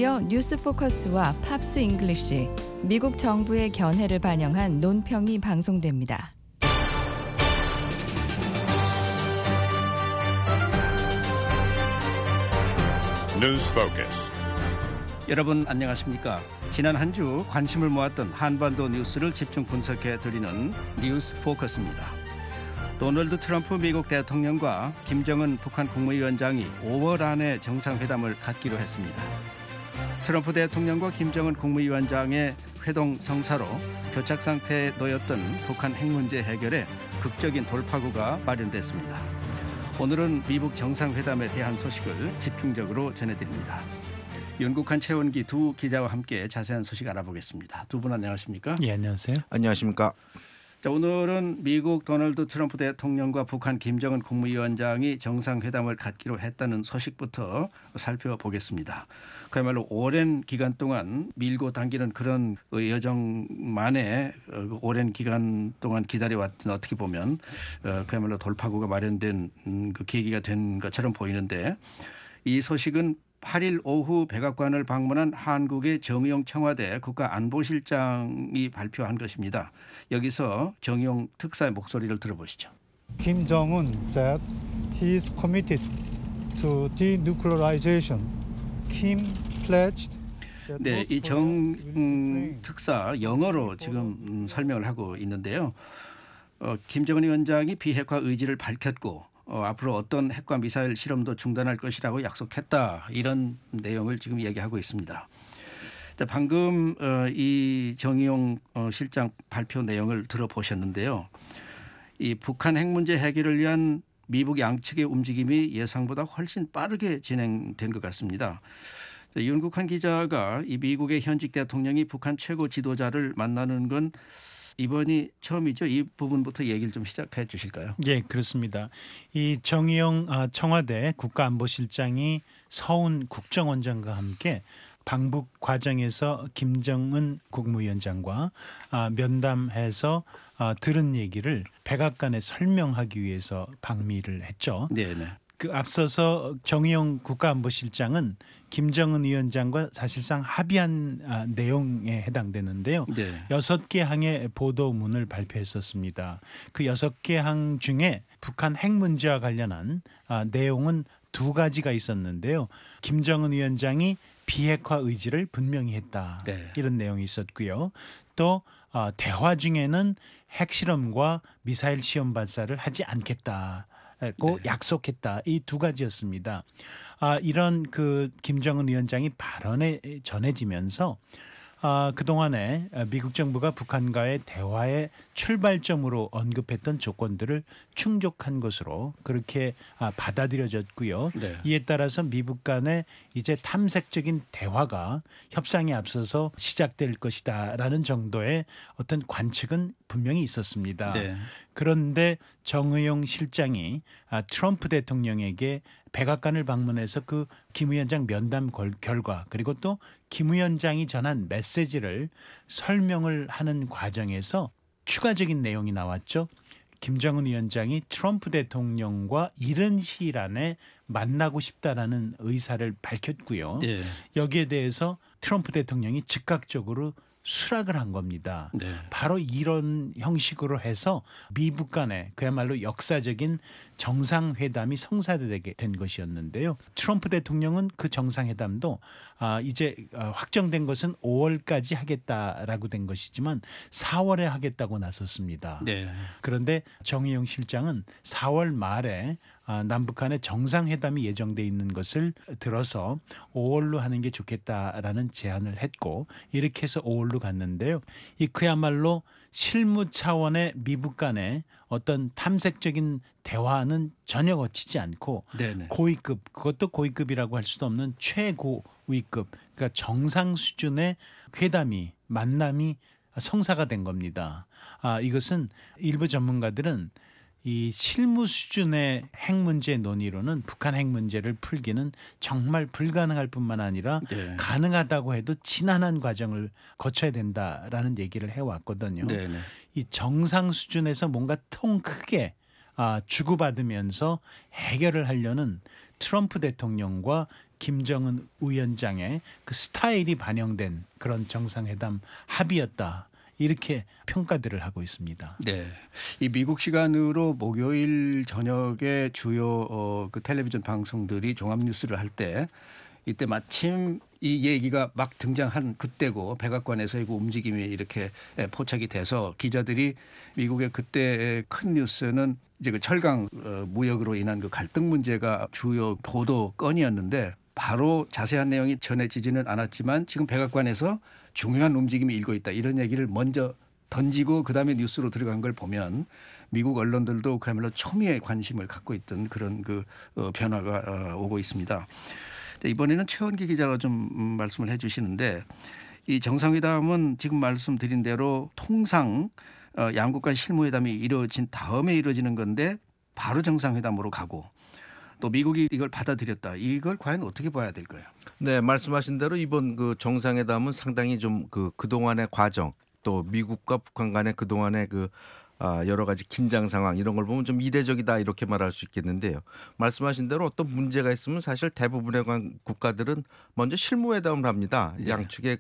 이어 뉴스 포커스와 팝스 잉글리쉬, 미국 정부의 견해를 반영한 논평이 방송됩니다. 뉴스 포커스. 여러분 안녕하십니까? 지난 한 주 관심을 모았던 한반도 뉴스를 집중 분석해 드리는 뉴스 포커스입니다. 도널드 트럼프 미국 대통령과 김정은 북한 국무위원장이 5월 안에 정상회담을 갖기로 했습니다. 트럼프 대통령과 김정은 국무위원장의 회동 성사로 교착 상태에 놓였던 북한 핵 문제 해결에 극적인 돌파구가 마련됐습니다. 오늘은 미국 정상회담에 대한 소식을 집중적으로 전해드립니다. 윤국한 최원기 두 기자와 함께 자세한 소식 알아보겠습니다. 두 분 안녕하십니까? 예, 안녕하세요. 안녕하십니까? 자, 오늘은 미국 도널드 트럼프 대통령과 북한 김정은 국무위원장이 정상회담을 갖기로 했다는 소식부터 살펴보겠습니다. 그야말로 오랜 기간 동안 밀고 당기는 그런 여정만에 오랜 기간 동안 기다려왔던, 어떻게 보면 그야말로 돌파구가 마련된 그 계기가 된 것처럼 보이는데, 이 소식은 8일 오후 백악관을 방문한 한국의 정의용 청와대 국가안보실장이 발표한 것입니다. 여기서 정의용 특사의 목소리를 들어보시죠. Kim Jong-un said he is committed to denuclearization. Kim pledged. 네, 이 정 특사 영어로 지금 설명을 하고 있는데요. 김정은 위원장이 비핵화 의지를 밝혔고 앞으로 어떤 핵과 미사일 실험도 중단할 것이라고 약속했다, 이런 내용을 지금 얘기하고 있습니다. 방금 이 정의용 실장 발표 내용을 들어보셨는데요. 이 북한 핵 문제 해결을 위한 미국 양측의 움직임이 예상보다 훨씬 빠르게 진행된 것 같습니다. 윤국한 기자가 이 미국의 현직 대통령이 북한 최고 지도자를 만나는 건 이번이 처음이죠. 이 부분부터 얘기를 좀 시작해 주실까요? 예, 그렇습니다. 이 정의용 청와대 국가안보실장이 서훈 국정원장과 함께 방북 과정에서 김정은 국무위원장과 면담해서 들은 얘기를 백악관에 설명하기 위해서 방미를 했죠. 네네. 그 앞서서 정의용 국가안보실장은 김정은 위원장과 사실상 합의한 내용에 해당되는데요. 네. 6개 항의 보도문을 발표했었습니다. 그 6개 항 중에 북한 핵 문제와 관련한 내용은 2가지가 있었는데요. 김정은 위원장이 비핵화 의지를 분명히 했다. 네. 이런 내용이 있었고요. 또 대화 중에는 핵실험과 미사일 시험 발사를 하지 않겠다. 고 약속했다. 이 2가지였습니다. 이런 그 김정은 위원장이 발언에 전해지면서 그동안에 미국 정부가 북한과의 대화의 출발점으로 언급했던 조건들을 충족한 것으로 그렇게 받아들여졌고요. 네. 이에 따라서 미국 간의 이제 탐색적인 대화가 협상에 앞서서 시작될 것이다라는 정도의 어떤 관측은 분명히 있었습니다. 네. 그런데 정의용 실장이 트럼프 대통령에게 백악관을 방문해서 그 김 위원장 면담 결과, 그리고 또 김 위원장이 전한 메시지를 설명을 하는 과정에서 추가적인 내용이 나왔죠. 김정은 위원장이 트럼프 대통령과 이른 시일 안에 만나고 싶다라는 의사를 밝혔고요. 네. 여기에 대해서 트럼프 대통령이 즉각적으로 수락을 한 겁니다. 네. 바로 이런 형식으로 해서 미북 간의 그야말로 역사적인 정상회담이 성사되게 된 것이었는데요. 트럼프 대통령은 그 정상회담도 이제 확정된 것은 5월까지 하겠다라고 된 것이지만 4월에 하겠다고 나섰습니다. 네. 그런데 정의용 실장은 4월 말에 남북 간의 정상회담이 예정돼 있는 것을 들어서 5월로 하는 게 좋겠다라는 제안을 했고, 이렇게 해서 5월로 갔는데요. 이 그야말로 실무 차원의 미북 간의 어떤 탐색적인 대화는 전혀 거치지 않고 네네. 고위급, 그것도 고위급이라고 할 수도 없는 최고위급, 그러니까 정상 수준의 만남이 성사가 된 겁니다. 이것은 일부 전문가들은 이 실무 수준의 핵 문제 논의로는 북한 핵 문제를 풀기는 정말 불가능할 뿐만 아니라 네. 가능하다고 해도 지난한 과정을 거쳐야 된다라는 얘기를 해왔거든요. 네네. 이 정상 수준에서 뭔가 통 크게 주고받으면서 해결을 하려는 트럼프 대통령과 김정은 위원장의 그 스타일이 반영된 그런 정상회담 합의였다. 이렇게 평가들을 하고 있습니다. 네, 이 미국 시간으로 목요일 저녁에 주요 그 텔레비전 방송들이 종합 뉴스를 할 때 이때 마침 이 얘기가 막 등장한 그때고 백악관에서의 그 움직임이 이렇게 포착이 돼서 기자들이 미국의 그때 큰 뉴스는 이제 그 철강 무역으로 인한 그 갈등 문제가 주요 보도 건이었는데 바로 자세한 내용이 전해지지는 않았지만 지금 백악관에서 중요한 움직임이 일고 있다 이런 얘기를 먼저 던지고 그다음에 뉴스로 들어간 걸 보면 미국 언론들도 그야말로 초미의 관심을 갖고 있던 그런 그 변화가 오고 있습니다. 이번에는 최원기 기자가 좀 말씀을 해 주시는데 이 정상회담은 지금 말씀드린 대로 통상 양국 간 실무회담이 이루어진 다음에 이루어지는 건데 바로 정상회담으로 가고 또 미국이 이걸 받아들였다. 이걸 과연 어떻게 봐야 될까요? 네, 말씀하신 대로 이번 그 정상회담은 상당히 좀 그동안의 과정 또 미국과 북한 간의 그동안의 여러 가지 긴장 상황 이런 걸 보면 좀 이례적이다 이렇게 말할 수 있겠는데요. 말씀하신 대로 어떤 문제가 있으면 사실 대부분의 국가들은 먼저 실무회담을 합니다. 네. 양측의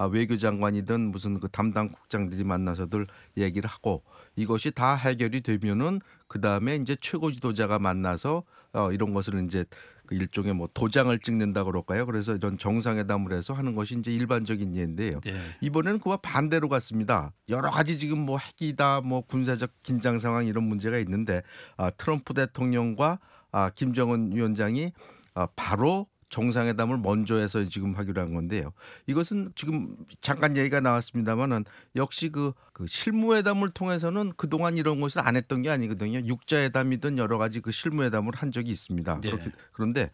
외교장관이든 무슨 담당 국장들이 만나서들 얘기를 하고 이것이 다 해결이 되면은 그 다음에 이제 최고 지도자가 만나서 이런 것을 이제 그 일종의 뭐 도장을 찍는다 그럴까요? 그래서 이런 정상회담을 해서 하는 것이 이제 일반적인 예인데요. 네. 이번에는 그와 반대로 갔습니다. 여러 가지 지금 뭐 핵이다, 뭐 군사적 긴장 상황 이런 문제가 있는데 트럼프 대통령과 김정은 위원장이 바로 정상회담을 먼저 해서 지금 하기로 한 건데요. 이것은 지금 잠깐 얘기가 나왔습니다만은 역시 그 실무회담을 통해서는 그동안 이런 것을 안 했던 게 아니거든요. 육자회담이든 여러 가지 그 실무회담을 한 적이 있습니다. 네. 그런데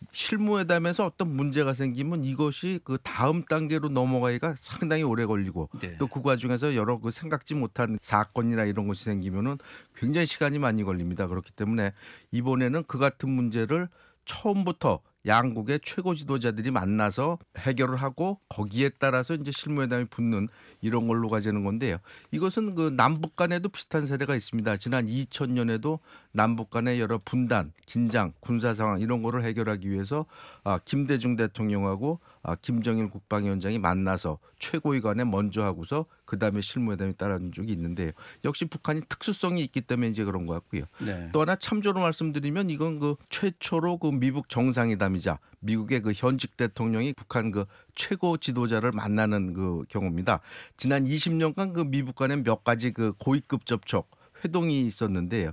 실무회담에서 어떤 문제가 생기면 이것이 그 다음 단계로 넘어가기가 상당히 오래 걸리고 네. 또 그 과정에서 여러 그 생각지 못한 사건이나 이런 것이 생기면은 굉장히 시간이 많이 걸립니다. 그렇기 때문에 이번에는 그 같은 문제를 처음부터 양국의 최고 지도자들이 만나서 해결을 하고 거기에 따라서 이제 실무회담이 붙는 이런 걸로 가자는 건데요. 이것은 그 남북 간에도 비슷한 사례가 있습니다. 지난 2000년에도 남북 간의 여러 분단, 긴장, 군사 상황 이런 거를 해결하기 위해서 김대중 대통령하고 김정일 국방위원장이 만나서 최고위 간에 먼저 하고서 그다음에 실무회담이 따라온 적이 있는데요. 역시 북한이 특수성이 있기 때문에 이제 그런 것 같고요. 네. 또 하나 참조로 말씀드리면 이건 그 최초로 그 미국 정상회담이자 미국의 그 현직 대통령이 북한 그 최고 지도자를 만나는 그 경우입니다. 지난 20년간 그 미국 간에 몇 가지 그 고위급 접촉 회동이 있었는데요.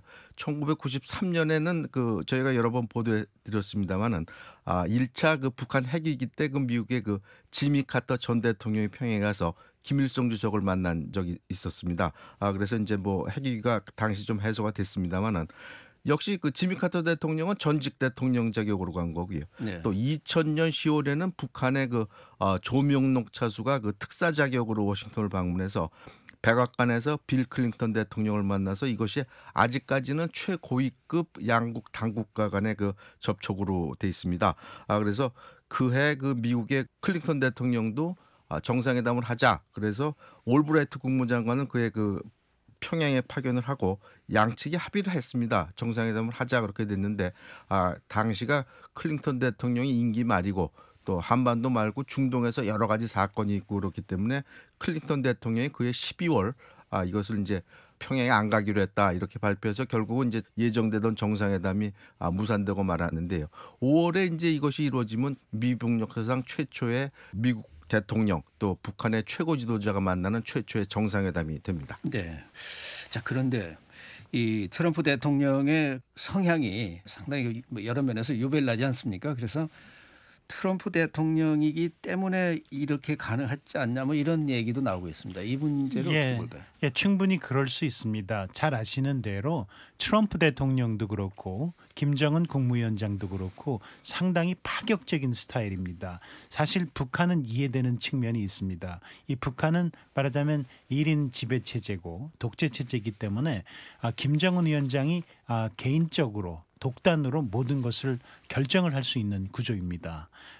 1993년에는 그 저희가 여러 번 보도해 드렸습니다만은 1차 그 북한 핵위기 때 그 미국의 그 지미 카터 전 대통령이 평양에 가서 김일성 주석을 만난 적이 있었습니다. 그래서 이제 뭐 핵위기가 당시 좀 해소가 됐습니다만은 역시 그 지미 카터 대통령은 전직 대통령 자격으로 간 거고요. 네. 또 2000년 10월에는 북한의 그 조명록 차수가 그 특사 자격으로 워싱턴을 방문해서 백악관에서 빌 클린턴 대통령을 만나서 이것이 아직까지는 최고위급 양국 당국가 간의 그 접촉으로 돼 있습니다. 그래서 그해 그 미국의 클린턴 대통령도 정상회담을 하자. 그래서 올브라이트 국무장관은 그의 그 평양에 파견을 하고 양측이 합의를 했습니다. 정상회담을 하자 그렇게 됐는데 당시가 클린턴 대통령이 임기 말이고 또 한반도 말고 중동에서 여러 가지 사건이 있고 그렇기 때문에 클린턴 대통령이 그해 12월 이것을 이제 평양에 안 가기로 했다 이렇게 발표해서 결국은 이제 예정되던 정상회담이 무산되고 말았는데요. 5월에 이제 이것이 이루어지면 미북 역사상 최초의 미국 대통령 또 북한의 최고 지도자가 만나는 최초의 정상회담이 됩니다. 네. 자, 그런데 이 트럼프 대통령의 성향이 상당히 여러 면에서 유별나지 않습니까? 그래서 트럼프 대통령이기 때문에 이렇게 가능하지 않냐 뭐 이런 얘기도 나오고 있습니다. 이 문제를 어떻게 볼까요? 충분히 그럴 수 있습니다. 잘 아시는 대로 트럼프 대통령도 그렇고 김정은 국무위원장도 그렇고 상당히 파격적인 스타일입니다. 사실 북한은 이해되는 측면이 있습니다. 이 북한은 말하자면 1인 지배체제고 독재체제이기 때문에 김정은 위원장이 개인적으로 독단으로 모든 것을 결정을 할 수 있는 구조입니다.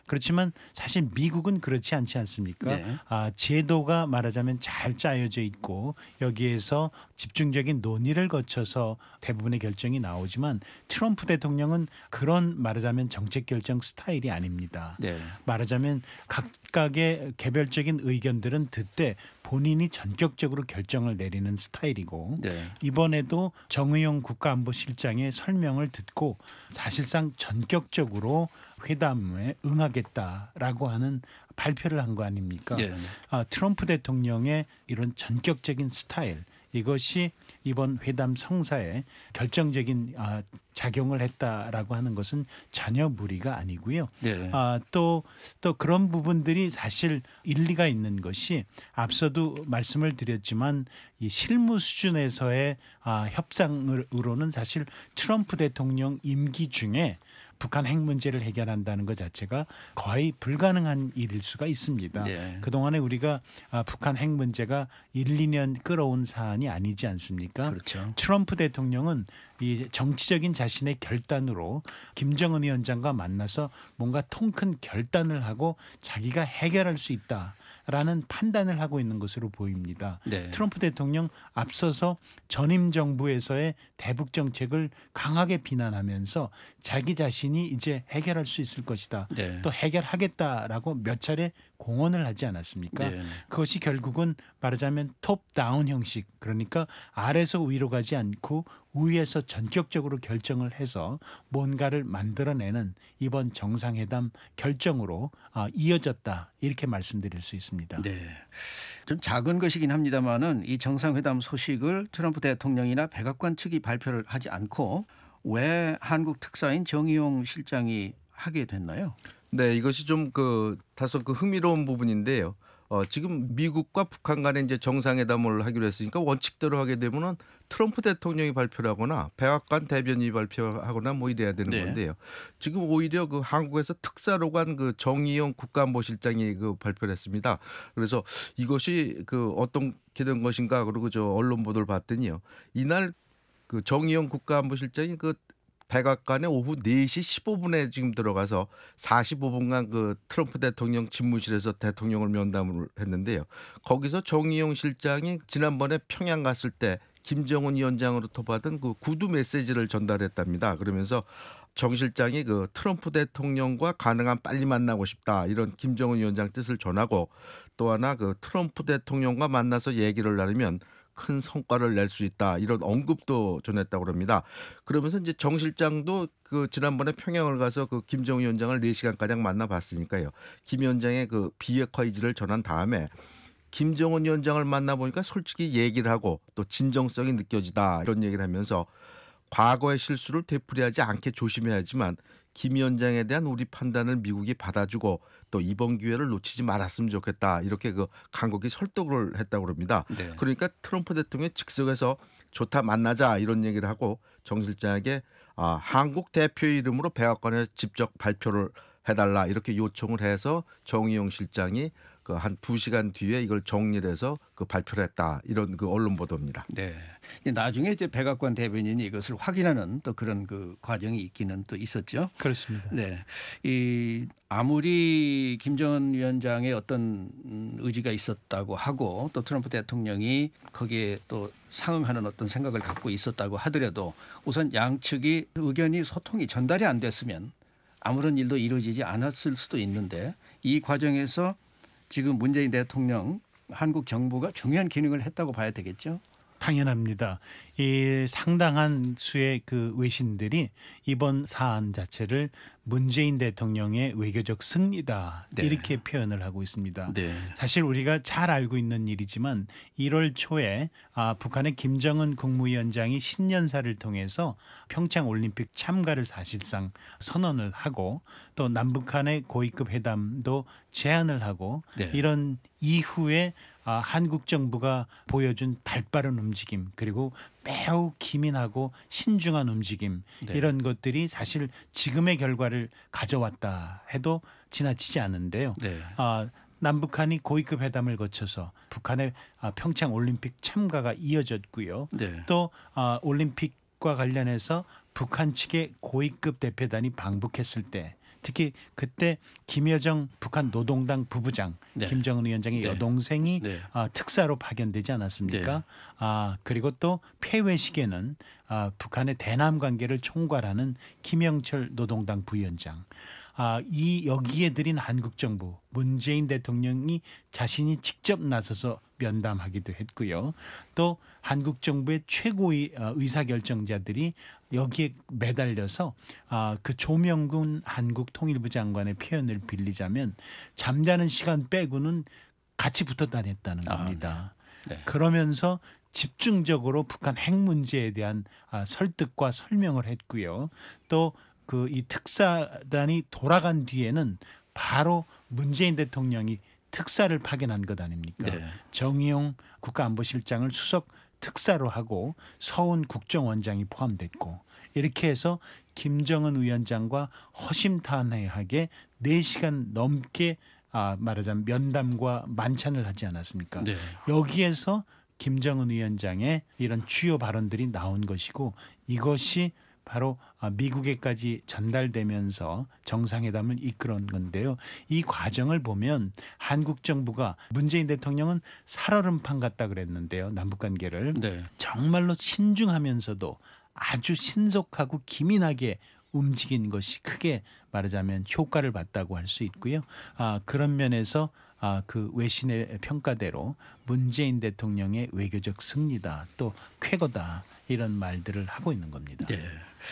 그렇지만 사실 미국은 그렇지 않지 않습니까? 네. 제도가 말하자면 잘 짜여져 있고 여기에서 집중적인 논의를 거쳐서 대부분의 결정이 나오지만 트럼프 대통령은 그런 말하자면 정책 결정 스타일이 아닙니다. 네. 말하자면 각각의 개별적인 의견들은 듣되 본인이 전격적으로 결정을 내리는 스타일이고 네. 이번에도 정의용 국가안보실장의 설명을 듣고 사실상 전격적으로 회담에 응하겠다라고 하는 발표를 한 거 아닙니까? 네. 트럼프 대통령의 이런 전격적인 스타일 이것이 이번 회담 성사에 결정적인 작용을 했다라고 하는 것은 전혀 무리가 아니고요. 네. 또 그런 부분들이 사실 일리가 있는 것이 앞서도 말씀을 드렸지만 이 실무 수준에서의 협상으로는 사실 트럼프 대통령 임기 중에 북한 핵 문제를 해결한다는 것 자체가 거의 불가능한 일일 수가 있습니다. 네. 그동안에 우리가 북한 핵 문제가 1, 2년 끌어온 사안이 아니지 않습니까? 그렇죠. 트럼프 대통령은 이 정치적인 자신의 결단으로 김정은 위원장과 만나서 뭔가 통큰 결단을 하고 자기가 해결할 수 있다라는 판단을 하고 있는 것으로 보입니다. 네. 트럼프 대통령 앞서서 전임 정부에서의 대북 정책을 강하게 비난하면서 자기 자신이 이제 해결할 수 있을 것이다. 네. 또 해결하겠다라고 몇 차례 공언을 하지 않았습니까? 네. 그것이 결국은 말하자면 톱다운 형식 그러니까 아래서 위로 가지 않고 위에서 전격적으로 결정을 해서 뭔가를 만들어내는 이번 정상회담 결정으로 이어졌다 이렇게 말씀드릴 수 있습니다. 네. 좀 작은 것이긴 합니다만은 이 정상회담 소식을 트럼프 대통령이나 백악관 측이 발표를 하지 않고 왜 한국 특사인 정의용 실장이 하게 됐나요? 네, 이것이 좀 다소 흥미로운 부분인데요. 지금 미국과 북한 간에 이제 정상회담을 하기로 했으니까 원칙대로 하게 되면은 트럼프 대통령이 발표를 하거나 백악관 대변인이 발표하거나 뭐 이래야 되는 네. 건데요. 지금 오히려 한국에서 특사로 간 정의용 국가안보실장이 발표를 했습니다. 그래서 이것이 어떻게 된 것인가 그리고 저 언론 보도를 봤더니요. 이날 정의용 국가안보실장이 백악관에 오후 4시 15분에 지금 들어가서 45분간 트럼프 대통령 집무실에서 대통령을 면담을 했는데요. 거기서 정의용 실장이 지난번에 평양 갔을 때 김정은 위원장으로부터 받은 구두 메시지를 전달했답니다. 그러면서 정 실장이 트럼프 대통령과 가능한 빨리 만나고 싶다 이런 김정은 위원장 뜻을 전하고 또 하나 트럼프 대통령과 만나서 얘기를 나누면 큰 성과를 낼 수 있다 이런 언급도 전했다고 합니다. 그러면서 이제 정 실장도 지난번에 평양을 가서 김정은 위원장을 4시간가량 만나봤으니까요. 김 위원장의 비핵화 의지를 전한 다음에 김정은 위원장을 만나보니까 솔직히 얘기를 하고 또 진정성이 느껴지다 이런 얘기를 하면서 과거의 실수를 되풀이하지 않게 조심해야지만 김 위원장에 대한 우리 판단을 미국이 받아주고 또 이번 기회를 놓치지 말았으면 좋겠다 이렇게 간곡히 설득을 했다고 합니다. 네. 그러니까 트럼프 대통령이 즉석에서 좋다 만나자 이런 얘기를 하고 정 실장에게 한국 대표의 이름으로 백악관에서 직접 발표를 해달라 이렇게 요청을 해서 정의용 실장이 한 2시간 뒤에 이걸 정리를 해서 발표를 했다 이런 언론 보도입니다. 네. 나중에 이제 백악관 대변인이 이것을 확인하는 또 그런 과정이 있기는 또 있었죠. 그렇습니다. 네. 아무리 김정은 위원장의 어떤 의지가 있었다고 하고 또 트럼프 대통령이 거기에 또 상응하는 어떤 생각을 갖고 있었다고 하더라도 우선 양측이 의견이 소통이 전달이 안 됐으면 아무런 일도 이루어지지 않았을 수도 있는데 이 과정에서 지금 문재인 대통령 한국 정부가 중요한 기능을 했다고 봐야 되겠죠. 당연합니다. 이 상당한 수의 외신들이 이번 사안 자체를 문재인 대통령의 외교적 승리다 네. 이렇게 표현을 하고 있습니다. 네. 사실 우리가 잘 알고 있는 일이지만 1월 초에 북한의 김정은 국무위원장이 신년사를 통해서 평창 올림픽 참가를 사실상 선언을 하고 또 남북한의 고위급 회담도 제안을 하고 네. 이런 이후에 한국 정부가 보여준 발빠른 움직임 그리고 매우 기민하고 신중한 움직임 네. 이런 것들이 사실 지금의 결과를 가져왔다 해도 지나치지 않은데요. 네. 남북한이 고위급 회담을 거쳐서 북한의 평창 올림픽 참가가 이어졌고요. 네. 또 올림픽과 관련해서 북한 측의 고위급 대표단이 방북했을 때 특히 그때 김여정 북한 노동당 부부장 네. 김정은 위원장의 네. 여동생이 네. 특사로 파견되지 않았습니까? 네. 그리고 또 폐회식에는 북한의 대남 관계를 총괄하는 김영철 노동당 부위원장. 여기에 들인 한국 정부 문재인 대통령이 자신이 직접 나서서 면담하기도 했고요. 또 한국 정부의 최고의 의사결정자들이 여기에 매달려서 그 조명군 한국 통일부 장관의 표현을 빌리자면 잠자는 시간 빼고는 같이 붙어 다녔다는 겁니다. 네. 그러면서 집중적으로 북한 핵 문제에 대한 설득과 설명을 했고요. 또 이 특사단이 돌아간 뒤에는 바로 문재인 대통령이 특사를 파견한 것 아닙니까? 네. 정의용 국가안보실장을 수석 특사로 하고 서훈 국정원장이 포함됐고 이렇게 해서 김정은 위원장과 허심탄회하게 4시간 넘게 말하자면 면담과 만찬을 하지 않았습니까? 네. 여기에서 김정은 위원장의 이런 주요 발언들이 나온 것이고 이것이 바로 미국에까지 전달되면서 정상회담을 이끌어온 건데요. 이 과정을 보면 한국 정부가 문재인 대통령은 살얼음판 같다 그랬는데요. 남북관계를 네. 정말로 신중하면서도 아주 신속하고 기민하게 움직인 것이 크게 말하자면 효과를 봤다고 할 수 있고요. 그런 면에서 그 외신의 평가대로 문재인 대통령의 외교적 승리다 또 쾌거다 이런 말들을 하고 있는 겁니다. 네.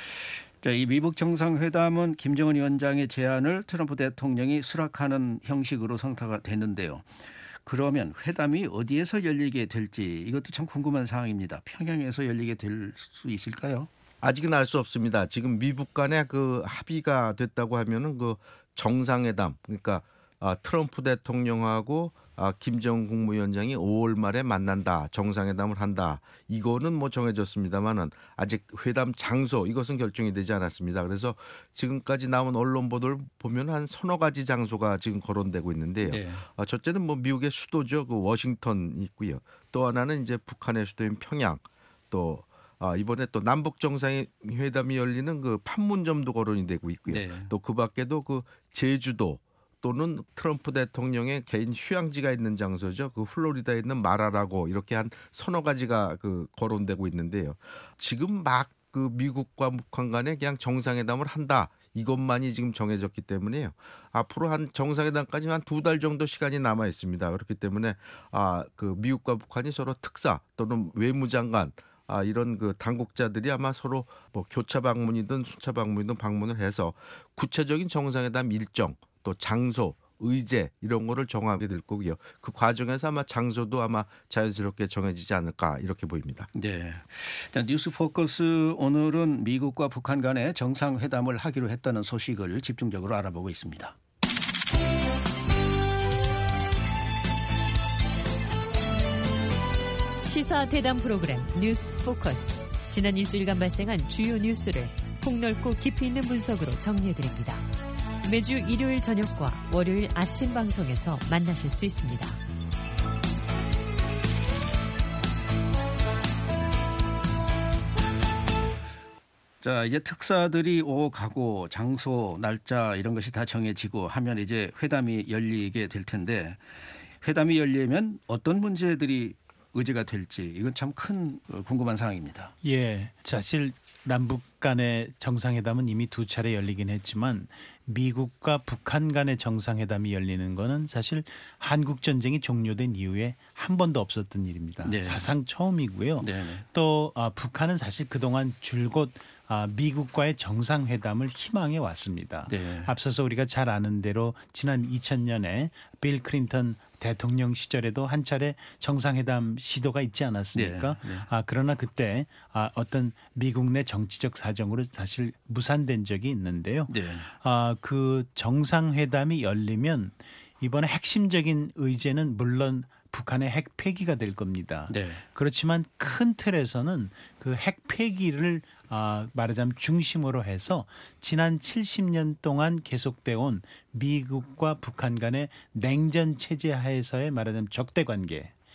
자, 이 미북 정상회담은 김정은 위원장의 제안을 트럼프 대통령이 수락하는 형식으로 성사가 됐는데요. 그러면 회담이 어디에서 열리게 될지 이것도 참 궁금한 사항입니다. 평양에서 열리게 될 수 있을까요? 아직은 알 수 없습니다. 지금 미북 간에 그 합의가 됐다고 하면은 그 정상회담 그러니까 트럼프 대통령하고 김정은 국무위원장이 5월 말에 만난다. 정상회담을 한다. 이거는 뭐 정해졌습니다만은 아직 회담 장소 이것은 결정이 되지 않았습니다. 그래서 지금까지 나온 언론 보도를 보면 한 서너 가지 장소가 지금 거론되고 있는데요. 네. 첫째는 뭐 미국의 수도죠. 그 워싱턴이 있고요. 또 하나는 이제 북한의 수도인 평양 또 이번에 또 남북 정상회담이 열리는 그 판문점도 거론이 되고 있고요. 네. 또 그 밖에도 그 제주도 또는 트럼프 대통령의 개인 휴양지가 있는 장소죠. 그 플로리다에 있는 마라라고 이렇게 한 서너 가지가 그 거론되고 있는데요. 지금 막 그 미국과 북한 간에 그냥 정상회담을 한다. 이것만이 지금 정해졌기 때문에요. 앞으로 한 정상회담까지 한 2달 정도 시간이 남아 있습니다. 그렇기 때문에 그 미국과 북한이 서로 특사 또는 외무장관 이런 그 당국자들이 아마 서로 뭐 교차 방문이든 순차 방문이든 방문을 해서 구체적인 정상회담 일정 또 장소, 의제 이런 거를 정하게 될 거고요. 그 과정에서 아마 장소도 아마 자연스럽게 정해지지 않을까 이렇게 보입니다. 네. 자, 뉴스 포커스 오늘은 미국과 북한 간의 정상회담을 하기로 했다는 소식을 집중적으로 알아보고 있습니다. 시사 대담 프로그램 뉴스 포커스. 지난 일주일간 발생한 주요 뉴스를 폭넓고 깊이 있는 분석으로 정리해드립니다. 매주 일요일 저녁과 월요일 아침 방송에서 만나실 수 있습니다. 자, 이제 특사들이 가고 장소, 날짜 이런 것이 다 정해지고 하면 이제 회담이 열리게 될 텐데 회담이 열리면 어떤 문제들이 의제가 될지 이건 참 큰 궁금한 사항입니다. 예, 사실 남북 간의 정상회담은 이미 2차례 열리긴 했지만 미국과 북한 간의 정상회담이 열리는 거는 사실 한국 전쟁이 종료된 이후에 한 번도 없었던 일입니다. 네. 사상 처음이고요. 네. 또 북한은 사실 그동안 줄곧 미국과의 정상회담을 희망해 왔습니다. 네. 앞서서 우리가 잘 아는 대로 지난 2000년에 빌 클린턴 대통령 시절에도 한 차례 정상회담 시도가 있지 않았습니까? 네. 네. 그러나 그때 어떤 미국 내 정치적 사정으로 사실 무산된 적이 있는데요. 네. 그 정상회담이 열리면 이번에 핵심적인 의제는 물론 북한의 핵 폐기가 될 겁니다. 네. 그렇지만 큰 틀에서는 그 핵 폐기를 말하자면 중심으로 해서 지난 70년 동안 계속되어 온 미국과 북한 간의 냉전 체제 하에서의 말하자면 적대 관계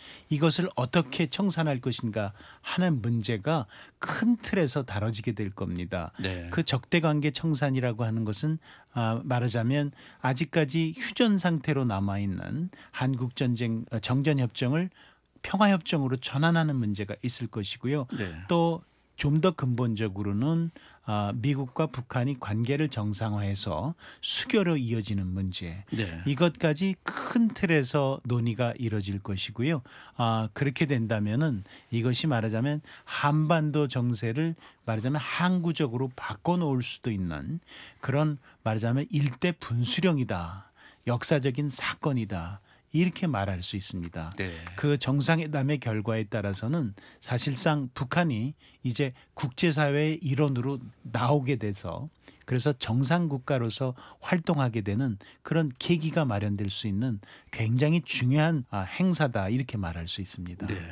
이것을 어떻게 청산할 것인가 하는 문제가 큰 틀에서 다뤄지게 될 겁니다. 네. 그 적대관계 청산이라고 하는 것은 말하자면 아직까지 휴전 상태로 남아있는 한국전쟁 정전협정을 평화협정으로 전환하는 문제가 있을 것이고요. 네. 또 좀 더 근본적으로는 미국과 북한이 관계를 정상화해서 수교로 이어지는 문제, 네. 이것까지 큰 틀에서 논의가 이뤄질 것이고요. 그렇게 된다면은 이것이 말하자면 한반도 정세를 말하자면 항구적으로 바꿔놓을 수도 있는 그런 말하자면 일대 분수령이다, 역사적인 사건이다, 이렇게 말할 수 있습니다. 네. 그 정상회담의 결과에 따라서는 사실상 북한이 이제 국제사회의 일원으로 나오게 돼서 그래서 정상국가로서 활동하게 되는 그런 계기가 마련될 수 있는 굉장히 중요한 행사다, 이렇게 말할 수 있습니다. 네.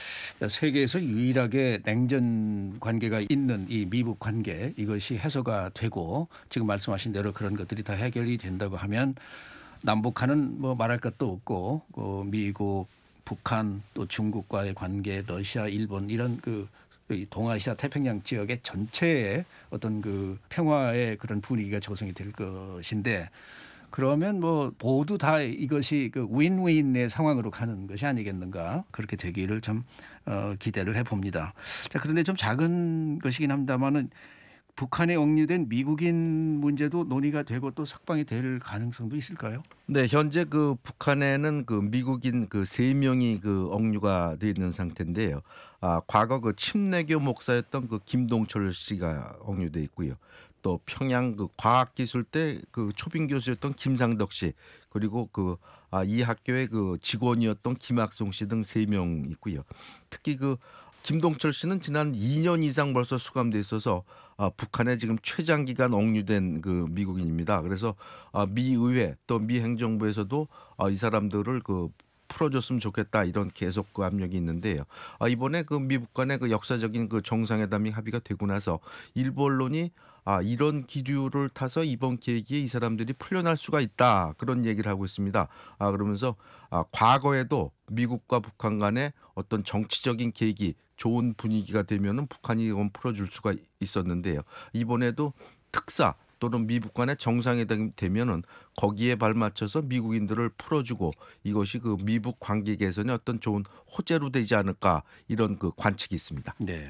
세계에서 유일하게 냉전 관계가 있는 이 미북 관계, 이것이 해소가 되고 지금 말씀하신 대로 그런 것들이 다 해결이 된다고 하면 남북한은 뭐 말할 것도 없고 미국, 북한 또 중국과의 관계, 러시아, 일본 이런 그 동아시아 태평양 지역의 전체의 어떤 그 평화의 그런 분위기가 조성이 될 것인데, 그러면 뭐 모두 다 이것이 그 윈윈의 상황으로 가는 것이 아니겠는가, 그렇게 되기를 좀 기대를 해봅니다. 자, 그런데 좀 작은 것이긴 합니다만은 북한에 억류된 미국인 문제도 논의가 되고 또 석방이 될 가능성도 있을까요? 네, 현재 그 북한에는 그 미국인 그 3명이 그 억류가 돼 있는 상태인데요. 과거 그 침례교 목사였던 그 김동철 씨가 억류돼 있고요. 또 평양 그 과학기술대 그 초빙 교수였던 김상덕 씨, 그리고 이 학교의 그 직원이었던 김학송 씨 등 3명 있고요. 특히 그 김동철 씨는 지난 2년 이상 벌써 수감돼 있어서 북한에 지금 최장기간 억류된 그 미국인입니다. 그래서 미 의회 또 미 행정부에서도 이 사람들을 그 풀어줬으면 좋겠다, 이런 계속 그 압력이 있는데요. 이번에 그 미북 간의 그 역사적인 그 정상회담이 합의가 되고 나서 일부 언론이 이런 기류를 타서 이번 계기에 이 사람들이 풀려날 수가 있다, 그런 얘기를 하고 있습니다. 그러면서 과거에도 미국과 북한 간의 어떤 정치적인 계기, 좋은 분위기가 되면은 북한이 이건 풀어줄 수가 있었는데요. 이번에도 특사 또는 미북 간의 정상회담이 되면은 거기에 발맞춰서 미국인들을 풀어주고 이것이 그 미북 관계 개선의 어떤 좋은 호재로 되지 않을까, 이런 그 관측이 있습니다. 네.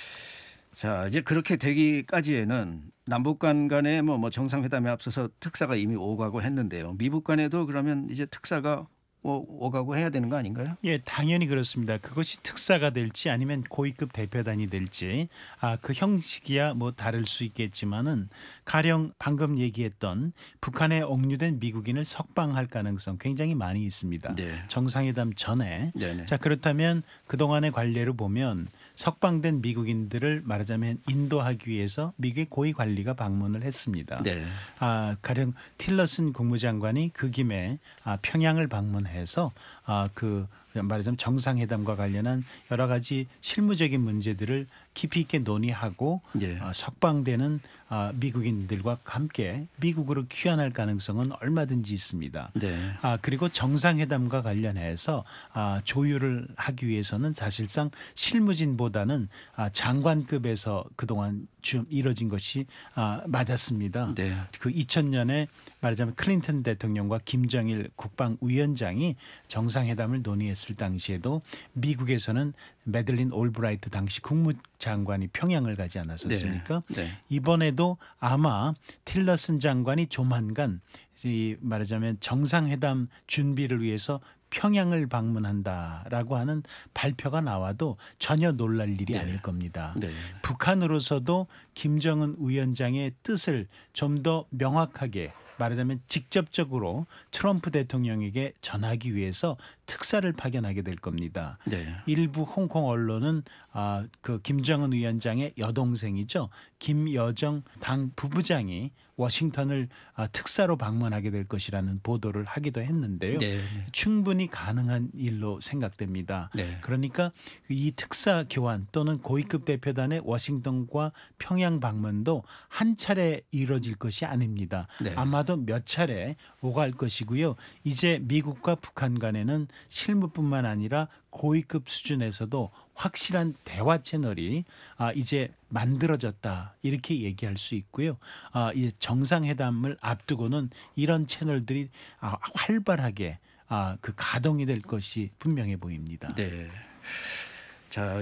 자, 이제 그렇게 되기까지에는 남북 간에 뭐 정상회담에 앞서서 특사가 이미 오가고 했는데요. 미북 간에도 그러면 이제 특사가 오가고 해야 되는 거 아닌가요? 예, 당연히 그렇습니다. 그것이 특사가 될지 아니면 고위급 대표단이 될지 그 형식이야 뭐 다를 수 있겠지만은 가령 방금 얘기했던 북한에 억류된 미국인을 석방할 가능성 굉장히 많이 있습니다. 네. 정상회담 전에. 네네. 자, 그렇다면 그동안의 관례로 보면 석방된 미국인들을 말하자면 인도하기 위해서 미국의 고위 관리가 방문을 했습니다. 네. 가령 틸러슨 국무장관이 그 김에 평양을 방문해서 그 말하자면 정상회담과 관련한 여러 가지 실무적인 문제들을 깊이 있게 논의하고 예. 석방되는 미국인들과 함께 미국으로 귀환할 가능성은 얼마든지 있습니다. 네. 그리고 정상회담과 관련해서 조율을 하기 위해서는 사실상 실무진보다는 장관급에서 그동안 좀 이뤄진 것이 맞았습니다. 네. 그 2000년에 말하자면 클린턴 대통령과 김정일 국방위원장이 정상회담을 논의했을 당시에도 미국에서는 매들린 올브라이트 당시 국무장관이 평양을 가지 않았었습니까? 네. 네. 이번에도 아마 틸러슨 장관이 조만간 이 말하자면 정상회담 준비를 위해서 평양을 방문한다라고 하는 발표가 나와도 전혀 놀랄 일이 네. 아닐 겁니다. 네. 북한으로서도 김정은 위원장의 뜻을 좀 더 명확하게 말하자면 직접적으로 트럼프 대통령에게 전하기 위해서 특사를 파견하게 될 겁니다. 네. 일부 홍콩 언론은 그 김정은 위원장의 여동생이죠. 김여정 당 부부장이 워싱턴을 특사로 방문하게 될 것이라는 보도를 하기도 했는데요. 네. 충분히 가능한 일로 생각됩니다. 네. 그러니까 이 특사 교환 또는 고위급 대표단의 워싱턴과 평양 방문도 한 차례 이루어질 것이 아닙니다. 네. 아마도 몇 차례 오갈 것이고요. 이제 미국과 북한 간에는 실무뿐만 아니라 고위급 수준에서도 확실한 대화 채널이 이제 만들어졌다 이렇게 얘기할 수 있고요. 이 정상회담을 앞두고는 이런 채널들이 활발하게 그 가동이 될 것이 분명해 보입니다. 네. 자,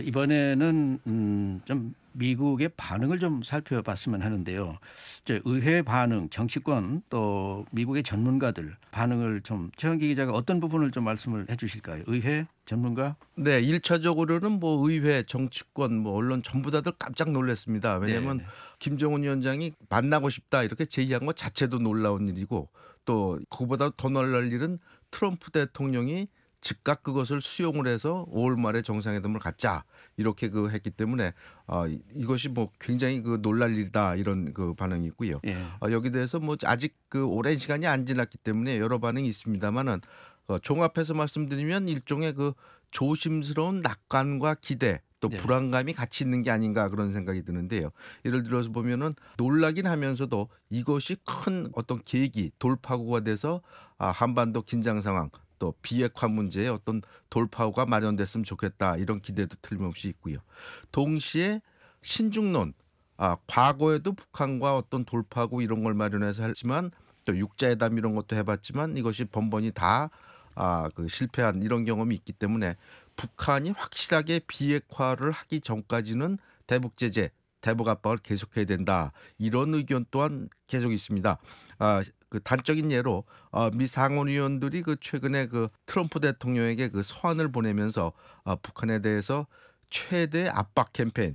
이번에는 좀 미국의 반응을 좀 살펴봤으면 하는데요. 의회 반응, 정치권 또 미국의 전문가들 반응을 좀 최영기 기자가 어떤 부분을 좀 말씀을 해 주실까요? 의회 전문가? 네, 1차적으로는 뭐 의회, 정치권, 뭐 언론 전부 다들 깜짝 놀랐습니다. 왜냐하면 네. 김정은 위원장이 만나고 싶다 이렇게 제의한 것 자체도 놀라운 일이고 또 그보다 더 놀랄 일은 트럼프 대통령이 즉각 그것을 수용을 해서 5월 말에 정상회담을 갖자 이렇게 했기 때문에 이것이 뭐 굉장히 놀랄 일이다 이런 반응이 있고요. 예. 여기 대해서 뭐 아직 오랜 시간이 안 지났기 때문에 여러 반응이 있습니다만은 종합해서 말씀드리면 일종의 조심스러운 낙관과 기대 또 네. 불안감이 같이 있는 게 아닌가 그런 생각이 드는데요. 예를 들어서 보면은 놀라긴 하면서도 이것이 큰 어떤 계기 돌파구가 돼서 한반도 긴장 상황 또 비핵화 문제에 어떤 돌파구가 마련됐으면 좋겠다 이런 기대도 틀림없이 있고요. 동시에 신중론 과거에도 북한과 어떤 돌파구 이런 걸 마련해서 했지만 또 육자회담 이런 것도 해봤지만 이것이 번번이 다 실패한 이런 경험이 있기 때문에 북한이 확실하게 비핵화를 하기 전까지는 대북 제재, 대북 압박을 계속해야 된다. 이런 의견 또한 계속 있습니다. 단적인 예로 미 상원의원들이 최근에 트럼프 대통령에게 서한을 보내면서 북한에 대해서 최대 압박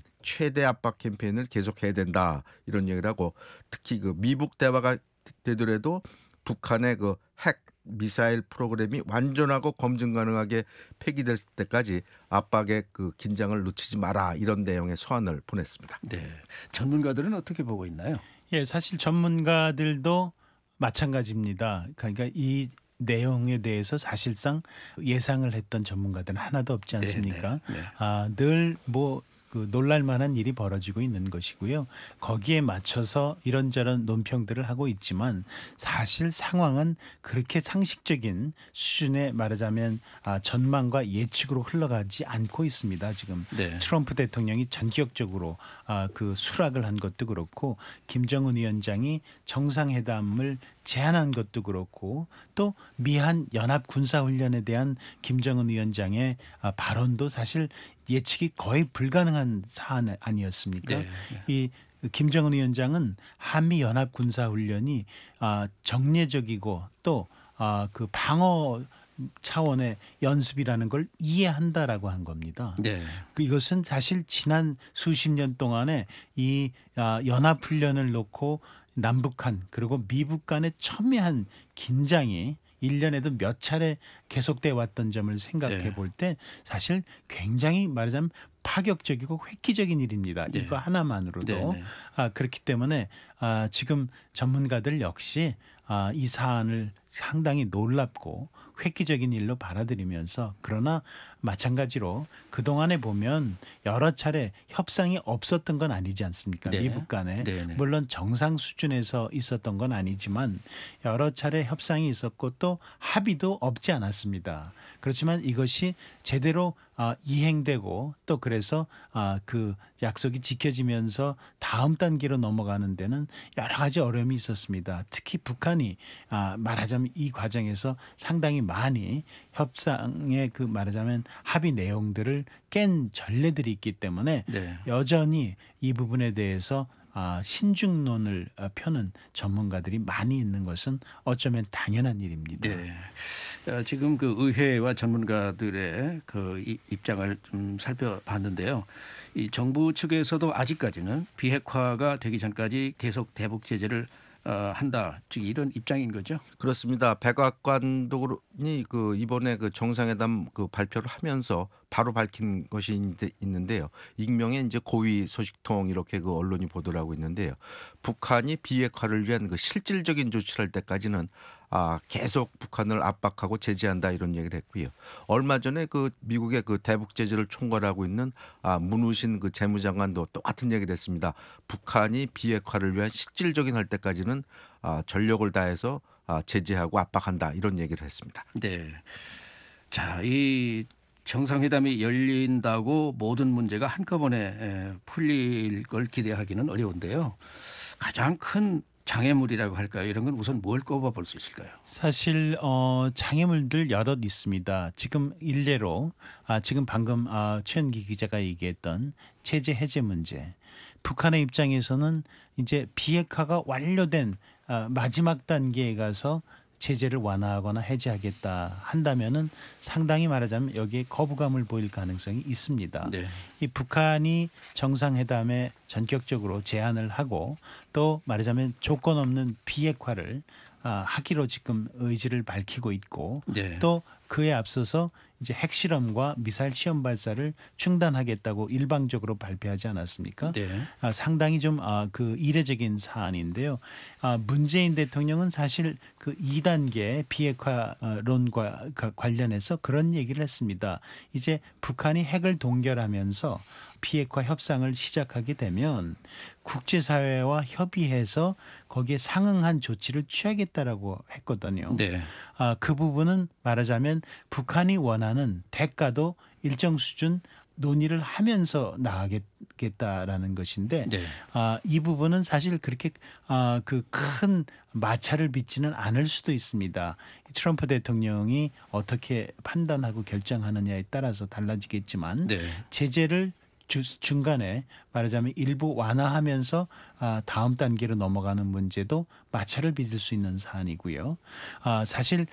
캠페인을 계속해야 된다 이런 얘기를 하고 특히 미북 대화가 되더라도 북한의 핵 미사일 프로그램이 완전하고 검증 가능하게 폐기될 때까지 압박의 긴장을 늦추지 마라 이런 내용의 서한을 보냈습니다. 네. 전문가들은 어떻게 보고 있나요? 예, 사실 전문가들도 마찬가지입니다. 그러니까 이 내용에 대해서 사실상 예상을 했던 전문가들은 하나도 없지 않습니까? 네. 늘 놀랄 만한 일이 벌어지고 있는 것이고요. 거기에 맞춰서 이런저런 논평들을 하고 있지만 사실 상황은 그렇게 상식적인 수준의 말하자면 전망과 예측으로 흘러가지 않고 있습니다. 지금 네. 트럼프 대통령이 전격적으로 수락을 한 것도 그렇고 김정은 위원장이 정상회담을 제안한 것도 그렇고 또 미한 연합 군사훈련에 대한 김정은 위원장의 발언도 사실 예측이 거의 불가능한 사안 아니었습니까? 네. 이 김정은 위원장은 한미 연합 군사훈련이 정례적이고 또 방어 차원의 연습이라는 걸 이해한다라고 한 겁니다. 네. 이것은 사실 지난 수십 년 동안에 이 연합훈련을 놓고 남북한 그리고 미북 간의 첨예한 긴장이 1년에도 몇 차례 계속돼 왔던 점을 생각해 볼 때 사실 굉장히 말하자면 파격적이고 획기적인 일입니다. 네. 이거 하나만으로도. 네. 그렇기 때문에 지금 전문가들 역시 이 사안을 상당히 놀랍고 획기적인 일로 받아들이면서 그러나 마찬가지로 그동안에 보면 여러 차례 협상이 없었던 건 아니지 않습니까? 네. 미북 간에. 네. 물론 정상 수준에서 있었던 건 아니지만 여러 차례 협상이 있었고 또 합의도 없지 않았습니다. 그렇지만 이것이 제대로 이행되고 또 그래서 그 약속이 지켜지면서 다음 단계로 넘어가는 데는 여러 가지 어려움이 있었습니다. 특히 북한이 말하자면 이 과정에서 상당히 많이 협상의 말하자면 합의 내용들을 깬 전례들이 있기 때문에 네. 여전히 이 부분에 대해서 신중론을 펴는 전문가들이 많이 있는 것은 어쩌면 당연한 일입니다. 네. 지금 의회와 전문가들의 입장을 좀 살펴봤는데요. 이 정부 측에서도 아직까지는 비핵화가 되기 전까지 계속 대북 제재를 한다. 즉 이런 입장인 거죠. 그렇습니다. 백악관이 이번에 정상회담 발표를 하면서 바로 밝힌 것이 있는데요. 익명의 이제 고위 소식통 이렇게 언론이 보도를 하고 있는데요. 북한이 비핵화를 위한 실질적인 조치를 할 때까지는 계속 북한을 압박하고 제재한다 이런 얘기를 했고요. 얼마 전에 미국의 대북 제재를 총괄하고 있는 문우신 재무장관도 똑같은 얘기를 했습니다. 북한이 비핵화를 위한 실질적인 할 때까지는 전력을 다해서 제재하고 압박한다 이런 얘기를 했습니다. 네. 자, 이 정상회담이 열린다고 모든 문제가 한꺼번에 풀릴 걸 기대하기는 어려운데요. 가장 큰 장애물이라고 할까요? 이런 건 우선 뭘 꼽아 볼 수 있을까요? 사실 장애물들 여럿 있습니다. 지금 일례로 지금 방금 최은기 기자가 얘기했던 체제 해제 문제. 북한의 입장에서는 이제 비핵화가 완료된 마지막 단계에 가서 제재를 완화하거나 해제하겠다 한다면은 상당히 말하자면 여기에 거부감을 보일 가능성이 있습니다. 네. 이 북한이 정상회담에 전격적으로 제안을 하고 또 말하자면 조건 없는 비핵화를 하기로 지금 의지를 밝히고 있고 네. 또 그에 앞서서 이제 핵실험과 미사일 시험 발사를 중단하겠다고 일방적으로 발표하지 않았습니까? 네. 상당히 좀 그 이례적인 사안인데요. 문재인 대통령은 사실 그 2단계 비핵화론과 관련해서 그런 얘기를 했습니다. 이제 북한이 핵을 동결하면서 비핵화 협상을 시작하게 되면 국제사회와 협의해서 거기에 상응한 조치를 취하겠다라고 했거든요. 네. 그 부분은 말하자면 북한이 원하는 대가도 일정 수준 논의를 하면서 나가겠다라는 것인데 네. 이 부분은 사실 그렇게 그 큰 마찰을 빚지는 않을 수도 있습니다. 트럼프 대통령이 어떻게 판단하고 결정하느냐에 따라서 달라지겠지만 네. 제재를 중간에 말하자면 일부 완화하면서 다음 단계로 넘어가는 문제도 마찰을 빚을 수 있는 사안이고요. 사실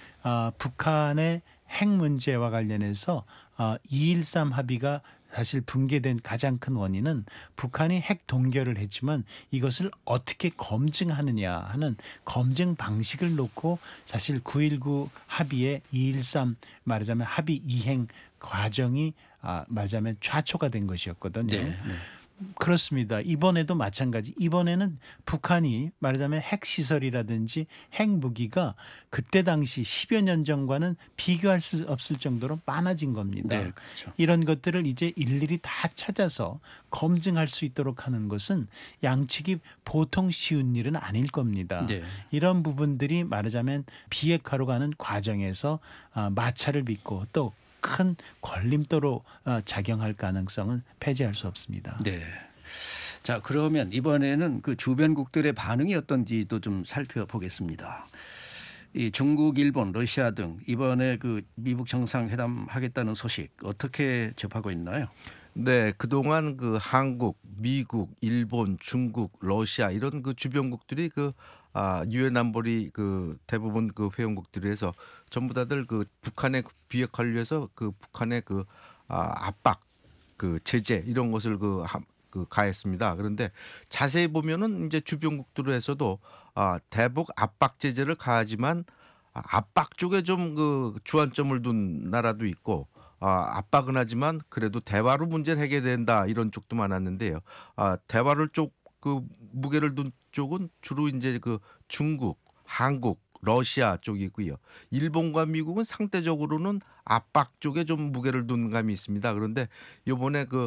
북한의 핵 문제와 관련해서 2.13 합의가 사실 붕괴된 가장 큰 원인은 북한이 핵 동결을 했지만 이것을 어떻게 검증하느냐 하는 검증 방식을 놓고 사실 9.19 합의의 2.13 말하자면 합의 이행 과정이 말하자면 좌초가 된 것이었거든요. 네. 네. 그렇습니다. 이번에도 마찬가지. 이번에는 북한이 말하자면 핵시설이라든지 핵무기가 그때 당시 10여 년 전과는 비교할 수 없을 정도로 많아진 겁니다. 네, 그렇죠. 이런 것들을 이제 일일이 다 찾아서 검증할 수 있도록 하는 것은 양측이 보통 쉬운 일은 아닐 겁니다. 네. 이런 부분들이 말하자면 비핵화로 가는 과정에서 마찰을 빚고 또 큰 걸림돌로 작용할 가능성은 배제할 수 없습니다. 네. 자, 그러면 이번에는 그 주변국들의 반응이 어떤지도 좀 살펴보겠습니다. 이 중국, 일본, 러시아 등 이번에 그 미북 정상회담 하겠다는 소식 어떻게 접하고 있나요? 네, 그동안 그 한국, 미국, 일본, 중국, 러시아 이런 그 주변국들이 그 유엔 안보리 그 대부분 그 회원국들에서 전부 다들 그 북한의 비핵화를 위해서 그 북한의 그 압박, 그 제재 이런 것을 그 가했습니다. 그런데 자세히 보면은 이제 주변국들에서도 대북 압박 제재를 가하지만 압박 쪽에 좀 그 주안점을 둔 나라도 있고 압박은 하지만 그래도 대화로 문제를 해결된다 이런 쪽도 많았는데요. 대화를 쪽 그 무게를 둔 쪽은 주로 이제 그 중국, 한국, 러시아 쪽이고요. 일본과 미국은 상대적으로는 압박 쪽에 좀 무게를 둔 감이 있습니다. 그런데 이번에 그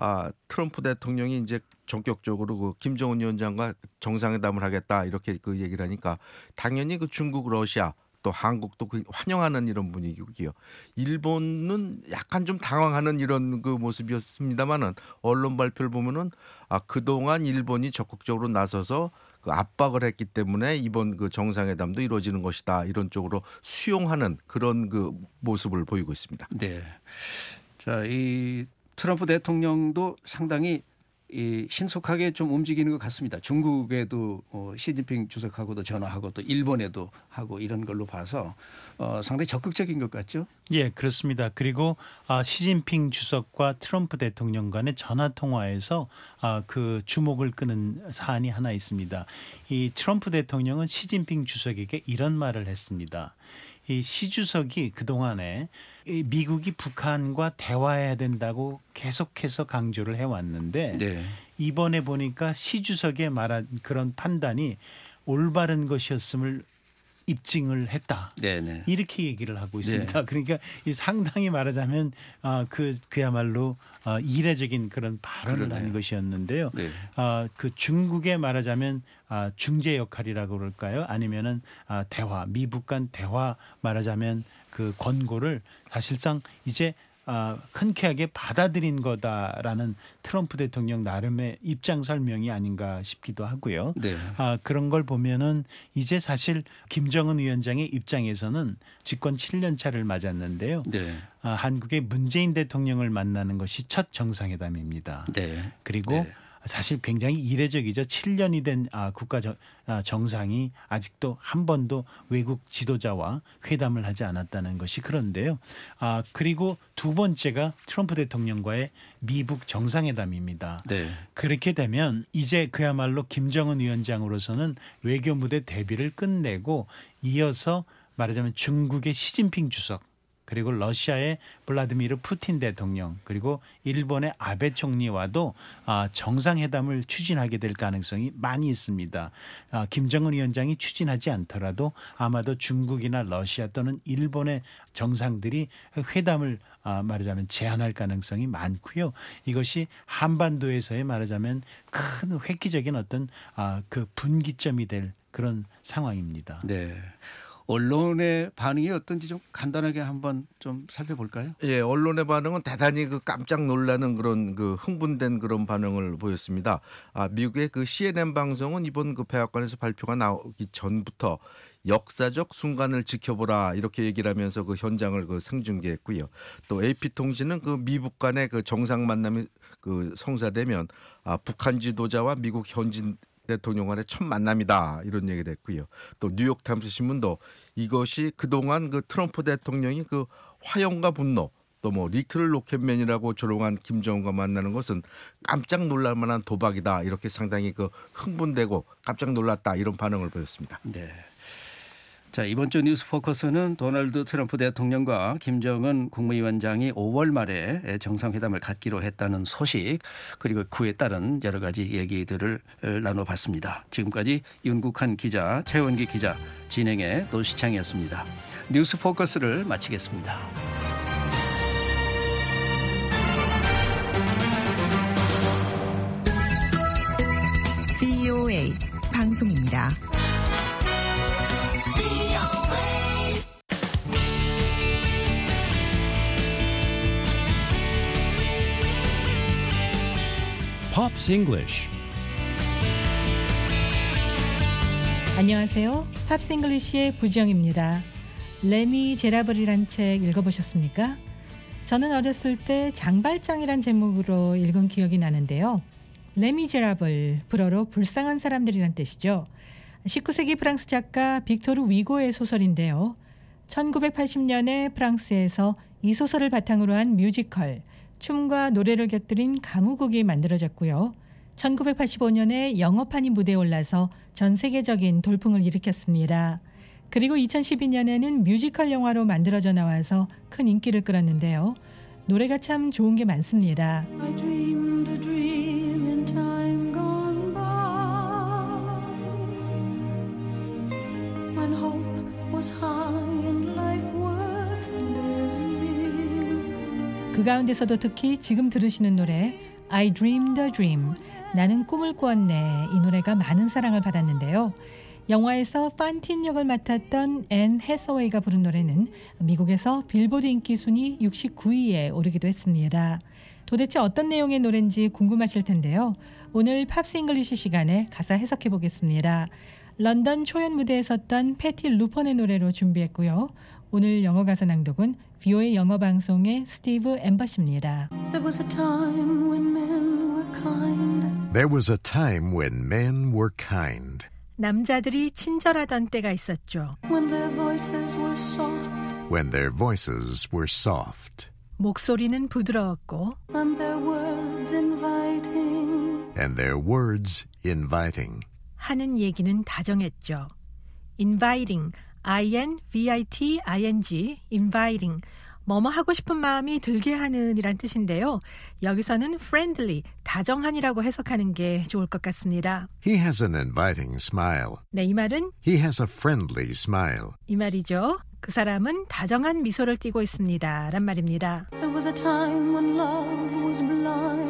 트럼프 대통령이 이제 전격적으로 그 김정은 위원장과 정상회담을 하겠다 이렇게 그 얘기를 하니까 당연히 그 중국, 러시아 또 한국도 그 환영하는 이런 분위기고요. 일본은 약간 좀 당황하는 이런 그 모습이었습니다만은 언론 발표를 보면은 그동안 일본이 적극적으로 나서서 그 압박을 했기 때문에 이번 그 정상회담도 이루어지는 것이다 이런 쪽으로 수용하는 그런 그 모습을 보이고 있습니다. 네. 자, 이 트럼프 대통령도 상당히 이 신속하게 좀 움직이는 것 같습니다. 중국에도 시진핑 주석하고도 전화하고 또 일본에도 하고 이런 걸로 봐서 상당히 적극적인 것 같죠? 예, 그렇습니다. 그리고 시진핑 주석과 트럼프 대통령 간의 전화 통화에서 그 주목을 끄는 사안이 하나 있습니다. 이 트럼프 대통령은 시진핑 주석에게 이런 말을 했습니다. 이 시 주석이 그동안에 미국이 북한과 대화해야 된다고 계속해서 강조를 해왔는데 네. 이번에 보니까 시 주석의 말한 그런 판단이 올바른 것이었음을 입증을 했다. 네네. 이렇게 얘기를 하고 있습니다. 네. 그러니까 이 상당히 말하자면 그야말로 이례적인 그런 발언을 그러네요. 한 것이었는데요. 네. 그 중국의 말하자면 중재 역할이라고 그럴까요? 아니면은 대화, 미북 간 대화 말하자면 그 권고를 사실상 이제 흔쾌하게 받아들인 거다라는 트럼프 대통령 나름의 입장 설명이 아닌가 싶기도 하고요. 네. 그런 걸 보면은 이제 사실 김정은 위원장의 입장에서는 집권 7년 차를 맞았는데요. 네. 한국의 문재인 대통령을 만나는 것이 첫 정상회담입니다. 네. 그리고 네. 사실 굉장히 이례적이죠. 7년이 된 국가 정상이 아직도 한 번도 외국 지도자와 회담을 하지 않았다는 것이 그런데요. 그리고 두 번째가 트럼프 대통령과의 미북 정상회담입니다. 네. 그렇게 되면 이제 그야말로 김정은 위원장으로서는 외교 무대 대비를 끝내고 이어서 말하자면 중국의 시진핑 주석 그리고 러시아의 블라디미르 푸틴 대통령 그리고 일본의 아베 총리와도 정상회담을 추진하게 될 가능성이 많이 있습니다. 김정은 위원장이 추진하지 않더라도 아마도 중국이나 러시아 또는 일본의 정상들이 회담을 말하자면 제안할 가능성이 많고요. 이것이 한반도에서의 말하자면 큰 획기적인 어떤 그 분기점이 될 그런 상황입니다. 네. 언론의 반응이 어떤지 좀 간단하게 한번 좀 살펴볼까요? 예, 언론의 반응은 대단히 그 깜짝 놀라는 그런 그 흥분된 그런 반응을 보였습니다. 미국의 그 CNN 방송은 이번 그 백악관에서 발표가 나오기 전부터 역사적 순간을 지켜보라 이렇게 얘기를 하면서 그 현장을 그 생중계했고요. 또 AP 통신은 그 미북 간의 그 정상 만남이 그 성사되면 북한 지도자와 미국 현진 대통령 간의 첫 만남이다 이런 얘기를 했고요. 또 뉴욕타임스 신문도 이것이 그동안 그 트럼프 대통령이 그 화염과 분노 또 뭐 리틀 로켓맨이라고 조롱한 김정은과 만나는 것은 깜짝 놀랄 만한 도박이다 이렇게 상당히 그 흥분되고 깜짝 놀랐다 이런 반응을 보였습니다. 네. 자, 이번 주 뉴스 포커스는 도널드 트럼프 대통령과 김정은 국무위원장이 5월 말에 정상회담을 갖기로 했다는 소식 그리고 그에 따른 여러 가지 얘기들을 나눠봤습니다. 지금까지 윤국한 기자, 최원기 기자, 진행의 노시창이었습니다. 뉴스 포커스를 마치겠습니다. VOA 방송입니다. Pops English. 안녕하세요. 팝스 잉글리시의 부지영입니다. 레미 제라블이란 책 읽어보셨습니까? 저는 어렸을 때 장발장이란 제목으로 읽은 기억이 나는데요. 레미 제라블, 불어로 불쌍한 사람들이란 뜻이죠. 19세기 프랑스 작가 빅토르 위고의 소설인데요. 1980년에 프랑스에서 이 소설을 바탕으로 한 뮤지컬, 춤과 노래를 곁들인 가무곡이 만들어졌고요. 1985년에 영어판이 무대에 올라서 전 세계적인 돌풍을 일으켰습니다. 그리고 2012년에는 뮤지컬 영화로 만들어져 나와서 큰 인기를 끌었는데요. 노래가 참 좋은 게 많습니다. I dreamed a dream in time gone by when hope was high and life worth living. 그 가운데서도 특히 지금 들으시는 노래 I dreamed a dream, 나는 꿈을 꾸었네. 이 노래가 많은 사랑을 받았는데요. 영화에서 판틴 역을 맡았던 앤 해서웨이가 부른 노래는 미국에서 빌보드 인기 순위 69위에 오르기도 했습니다. 도대체 어떤 내용의 노래인지 궁금하실 텐데요. 오늘 팝스 잉글리시 시간에 가사 해석해 보겠습니다. 런던 초연 무대에 섰던 패티 루펀의 노래로 준비했고요. 오늘 영어 가사 낭독은 VOA 영어 방송의 스티브 엠버시입니다. There was a time when men were kind. There was a time when men were kind. 남자들이 친절하던 때가 있었죠. When their voices were soft. When their voices were soft. 목소리는 부드러웠고 And their words inviting. And their words inviting. 하는 얘기는 다정했죠. inviting, I-N-V-I-T-I-N-G, inviting, 뭐뭐 하고 싶은 마음이 들게 하는 이란 뜻인데요. 여기서는 friendly, 다정한이라고 해석하는 게 좋을 것 같습니다. He has an inviting smile. 네, 이 말은 He has a friendly smile. 이 말이죠. 그 사람은 다정한 미소를 띠고 있습니다. 란 말입니다. There was a time when love was blind.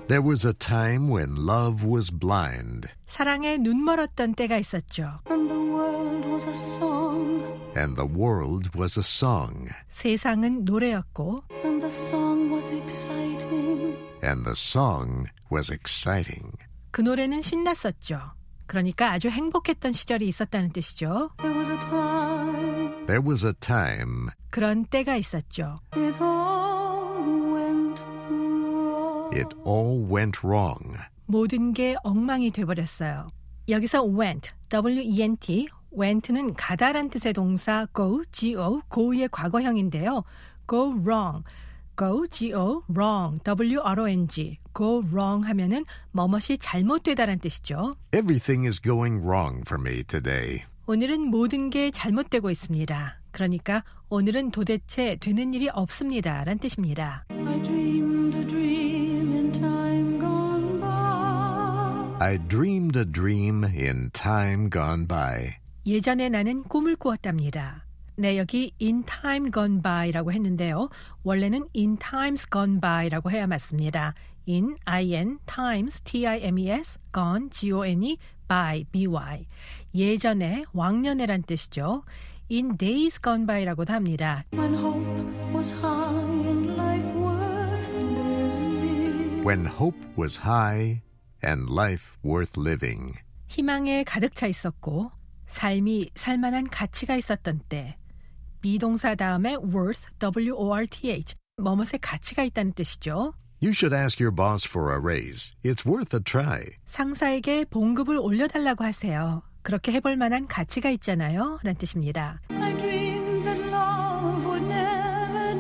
There was a time when love was blind, 사랑에 눈멀었던 때가 있었죠. and the world was a song, and the world was a song, 세상은 노래였고 and the song was exciting. and the song was exciting. 그 노래는 신났었죠. 그러니까 아주 행복했던 시절이 있었다는 뜻이죠. There was a time, There was a time, 그런 때가 있었죠. it all went wrong. it all went wrong. 모든 게 엉망이 돼버렸어요. 여기서 went, W-E-N-T, went는 가다란 뜻의 동사 go, G-O, go의 과거형인데요. go wrong, go, G-O, wrong, W-R-O-N-G, go wrong 하면은 뭐뭇이 잘못되다란 뜻이죠. Everything is going wrong for me today. 오늘은 모든 게 잘못되고 있습니다. 그러니까 오늘은 도대체 되는 일이 없습니다. 란 뜻입니다. I dreamed a dream in time gone by. I dreamed a dream in time gone by. 예전에 나는 꿈을 꾸었답니다. 네, 여기 in time gone by라고 했는데요. 원래는 in times gone by라고 해야 맞습니다. in, I-N, times, T-I-M-E-S, gone, G-O-N-E, by, B-Y. 예전에, 왕년에란 뜻이죠. in days gone by라고도 합니다. When hope was high and life worth living. When hope was high and life worth living. 희망에 가득 차 있었고 삶이 살만한 가치가 있었던 때. 비동사 다음에 worth, W-O-R-T-H, 뭐뭇의 가치가 있다는 뜻이죠. You should ask your boss for a raise. It's worth a try. 상사에게 봉급을 올려달라고 하세요. 그렇게 해볼 만한 가치가 있잖아요. 라는 뜻입니다. I dreamed that love would never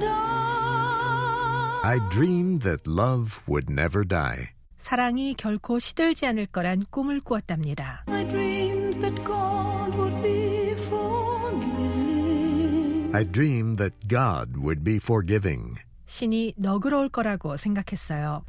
die. I dreamed that love would never die. 사랑이 결코 시들지 않을 거란 꿈을 꾸었답니다. I dreamed that God would be forgiving. I dreamed that God would be forgiving. 신이 너그러울 거라고 생각했어요.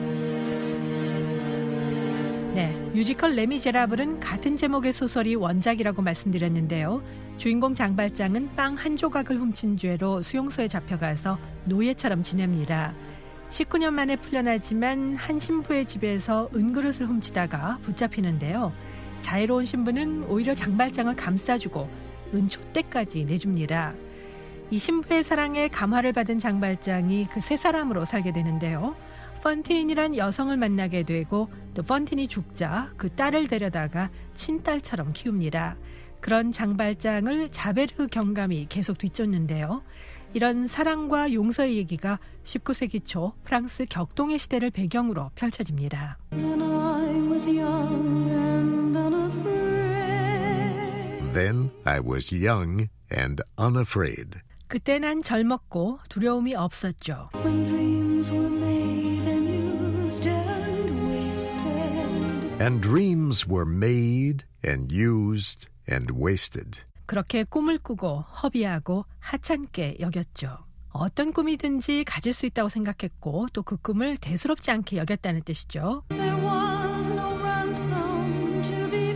네, 뮤지컬 레미제라블은 같은 제목의 소설이 원작이라고 말씀드렸는데요. 주인공 장발장은 빵 한 조각을 훔친 죄로 수용소에 잡혀가서 노예처럼 지냅니다. 19년 만에 풀려나지만 한 신부의 집에서 은그릇을 훔치다가 붙잡히는데요. 자애로운 신부는 오히려 장발장을 감싸주고 은촛대까지 내줍니다. 이 신부의 사랑에 감화를 받은 장발장이 그 세 사람으로 살게 되는데요. 펀틴이란 여성을 만나게 되고 또 펀틴이 죽자 그 딸을 데려다가 친딸처럼 키웁니다. 그런 장발장을 자베르 경감이 계속 뒤쫓는데요. 이런 사랑과 용서의 얘기가 19세기 초 프랑스 격동의 시대를 배경으로 펼쳐집니다. Then I was young and unafraid. Then I was young and unafraid. 그때 난 젊었고 두려움이 없었죠. When dreams were made and used and wasted. And dreams were made and used and wasted. 그렇게 꿈을 꾸고 허비하고 하찮게 여겼죠. 어떤 꿈이든지 가질 수 있다고 생각했고 또 그 꿈을 대수롭지 않게 여겼다는 뜻이죠. There was no ransom to be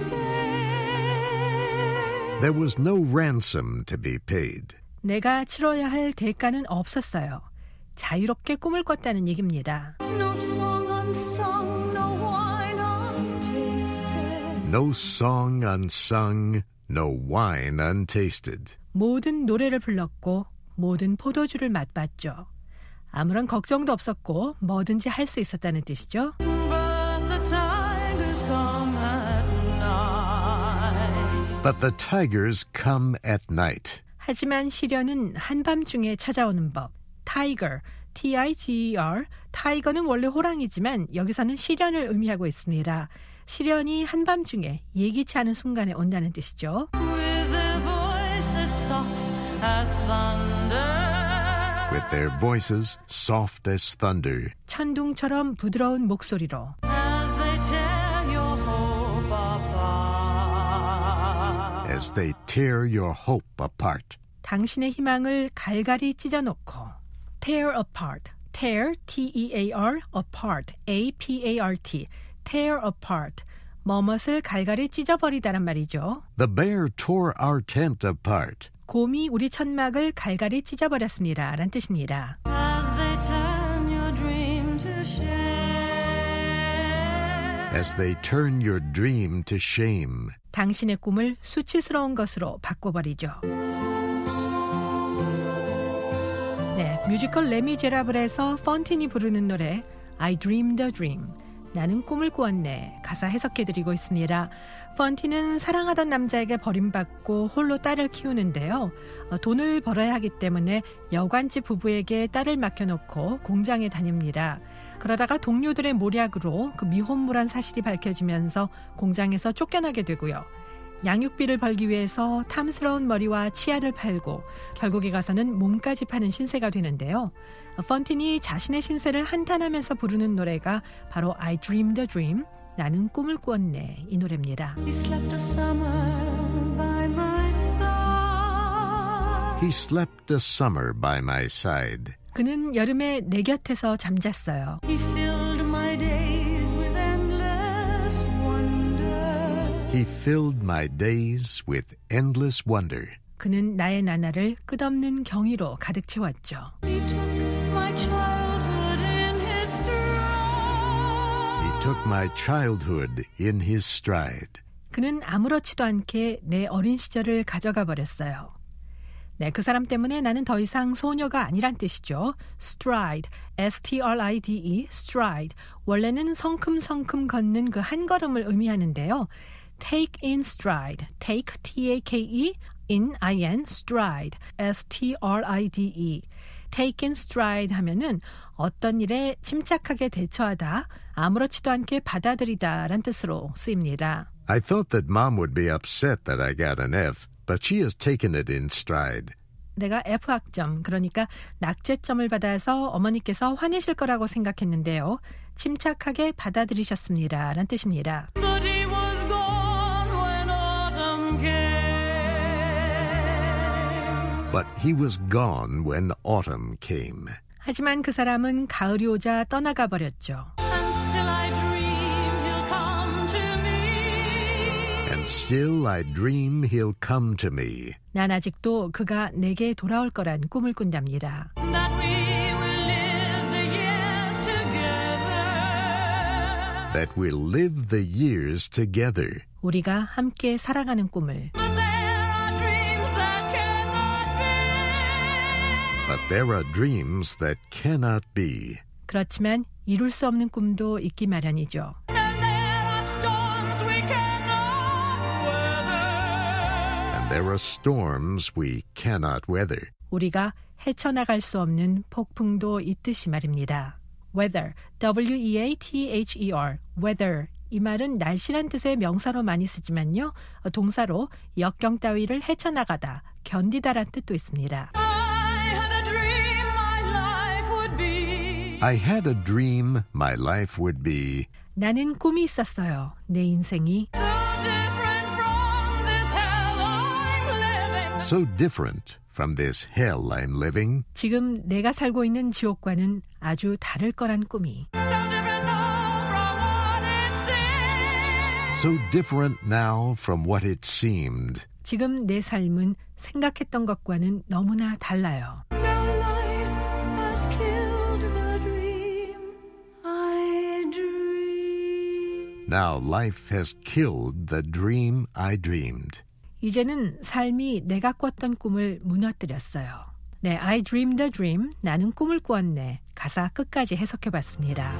paid. There was no ransom to be paid. 내가 치러야 할 대가는 없었어요. 자유롭게 꿈을 꿨다는 얘기입니다. No song unsung, no wine untasted. No song unsung, no wine untasted. 모든 노래를 불렀고 모든 포도주를 맛봤죠. 아무런 걱정도 없었고 뭐든지 할 수 있었다는 뜻이죠. But the tigers come at night. But the tigers come at night. 하지만 시련은 한밤중에 찾아오는 법. 타이거, T-I-G-E-R. 타이거는 원래 호랑이지만 여기서는 시련을 의미하고 있습니다. 시련이 한밤중에 예기치 않은 순간에 온다는 뜻이죠. With their voices soft as thunder. With their voices soft as thunder. 천둥처럼 부드러운 목소리로. As they tear your hope apart. As they tear your hope apart. 당신의 희망을 갈갈이 찢어놓고. Tear apart. Tear, T-E-A-R, apart, A-P-A-R-T. Tear apart. 뭐뭇을 갈갈이 찢어버리다란 말이죠. The bear tore our tent apart. 곰이 우리 천막을 갈갈이 찢어버렸습니다. 라는 뜻입니다. As they turn your dream to shame. as they turn your dream to shame. 당신의 꿈을 수치스러운 것으로 바꿔버리죠. 네, 뮤지컬 레미제라블에서 펀틴이 부르는 노래 I Dreamed a Dream, 나는 꿈을 꾸었네, 가사 해석해드리고 있습니다. 펀틴은 사랑하던 남자에게 버림받고 홀로 딸을 키우는데요. 돈을 벌어야 하기 때문에 여관집 부부에게 딸을 맡겨놓고 공장에 다닙니다. 그러다가 동료들의 모략으로 그 미혼모란 사실이 밝혀지면서 공장에서 쫓겨나게 되고요. 양육비를 벌기 위해서 탐스러운 머리와 치아를 팔고 결국에 가서는 몸까지 파는 신세가 되는데요. 펀틴이 자신의 신세를 한탄하면서 부르는 노래가 바로 I Dreamed a Dream, 나는 꿈을 꾸었네, 이 노래입니다. He slept a summer by my side. He slept a summer by my side. 그는 여름에 내 곁에서 잠잤어요. He filled my days with endless wonder. He filled my days with endless wonder. 그는 나의 나날을 끝없는 경이로 가득 채웠죠. He took my childhood in his stride. He took my childhood in his stride. 그는 아무렇지도 않게 내 어린 시절을 가져가 버렸어요. 네, 그 사람 때문에 나는 더 이상 소녀가 아니란 뜻이죠. stride, S-T-R-I-D-E, stride. 원래는 성큼성큼 걷는 그 한 걸음을 의미하는데요. take in stride, take, T-A-K-E, in, I-N, stride, S-T-R-I-D-E. take in stride 하면은 어떤 일에 침착하게 대처하다, 아무렇지도 않게 받아들이다 라는 뜻으로 쓰입니다. I thought that Mom would be upset that I got an F, but she has taken it in stride. 내가 F학점, 그러니까 낙제점을 받아서 어머니께서 화내실 거라고 생각했는데요. 침착하게 받아들이셨습니다 라는 뜻입니다. But he was gone when autumn came. But he was gone when autumn came. 하지만 그 사람은 가을이 오자 떠나가 버렸죠. And still I dream he'll come to me. And still I dream he'll come to me. 난 아직도 그가 내게 돌아올 거란 꿈을 꾼답니다. That we will live the years together. That we'll live the years together. 우리가 함께 살아가는 꿈을. But there are dreams that cannot be. But there are dreams that cannot be. 그렇지만 이룰 수 없는 꿈도 있기 마련이죠. And there are storms we cannot weather. And there are storms we cannot weather. 우리가 헤쳐나갈 수 없는 폭풍도 있듯이 말입니다. weather, W-E-A-T-H-E-R, weather. 이 말은 날씨란 뜻의 명사로 많이 쓰지만요. 동사로 역경 따위를 헤쳐나가다, 견디다란 뜻도 있습니다. I had a dream my life would be. I had a dream my life would be. 나는 꿈이 있었어요. 내 인생이 So different from this hell I'm living. So different from this hell I'm living. 지금 내가 살고 있는 지옥과는 아주 다를 거란 꿈이. So different now from what it seems. So different now from what it seemed. 지금 내 삶은 생각했던 것과는 너무나 달라요. Now life has killed the dream I dreamed. Now life has killed the dream I dreamed. 이제는 삶이 내가 꿨던 꿈을 무너뜨렸어요. 네, I dreamed a dream, 나는 꿈을 꾸었네. 가사 끝까지 해석해봤습니다.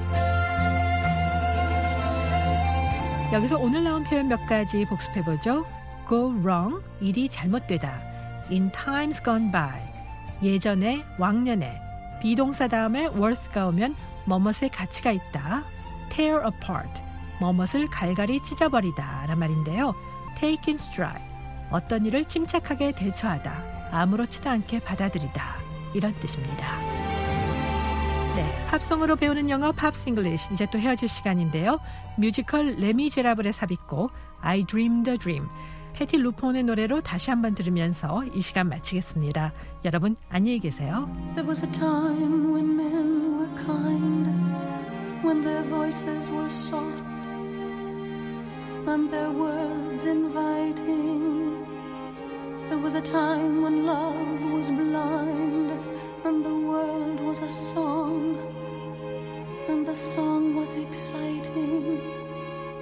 여기서 오늘 나온 표현 몇 가지 복습해보죠. Go wrong, 일이 잘못되다. In times gone by, 예전에, 왕년에. 비동사 다음에 worth가 오면 뭐뭇의 가치가 있다. Tear apart, 뭐뭇을 갈갈이 찢어버리다 라는 말인데요. Take in stride, 어떤 일을 침착하게 대처하다, 아무렇지도 않게 받아들이다, 이런 뜻입니다. 네, 팝송으로 배우는 영어 팝스 잉글리쉬, 이제 또 헤어질 시간인데요. 뮤지컬 레미제라블의 삽입곡 I Dreamed a Dream, 패티 루폰의 노래로 다시 한번 들으면서 이 시간 마치겠습니다. 여러분 안녕히 계세요. There was a time when men were kind, when their voices were soft and their words inviting. There was a time when love was blind and the world was a song and the song was exciting.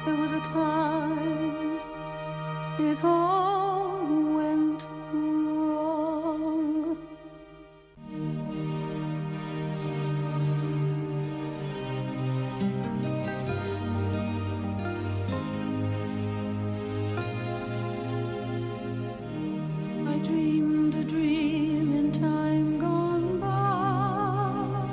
there was a time it all went wrong. I dreamed a dream in time gone by,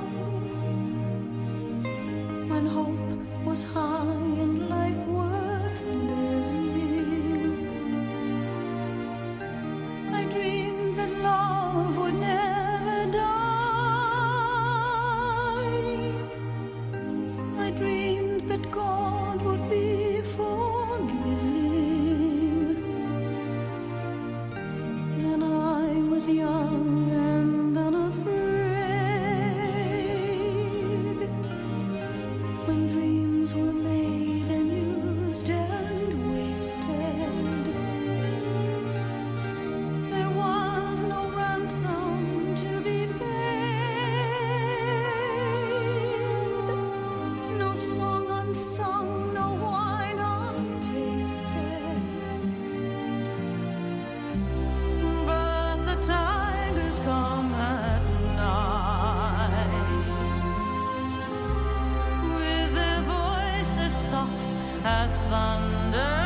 when hope was high and life worth living. I dreamed that love would never die. I dreamed that God would be forgiving. Then I was young and unafraid, when dreams were made and used and wasted. There was no ransom to be paid, no song unsung, no wine untasted. But the tigers come at night, with their voices soft as thunder,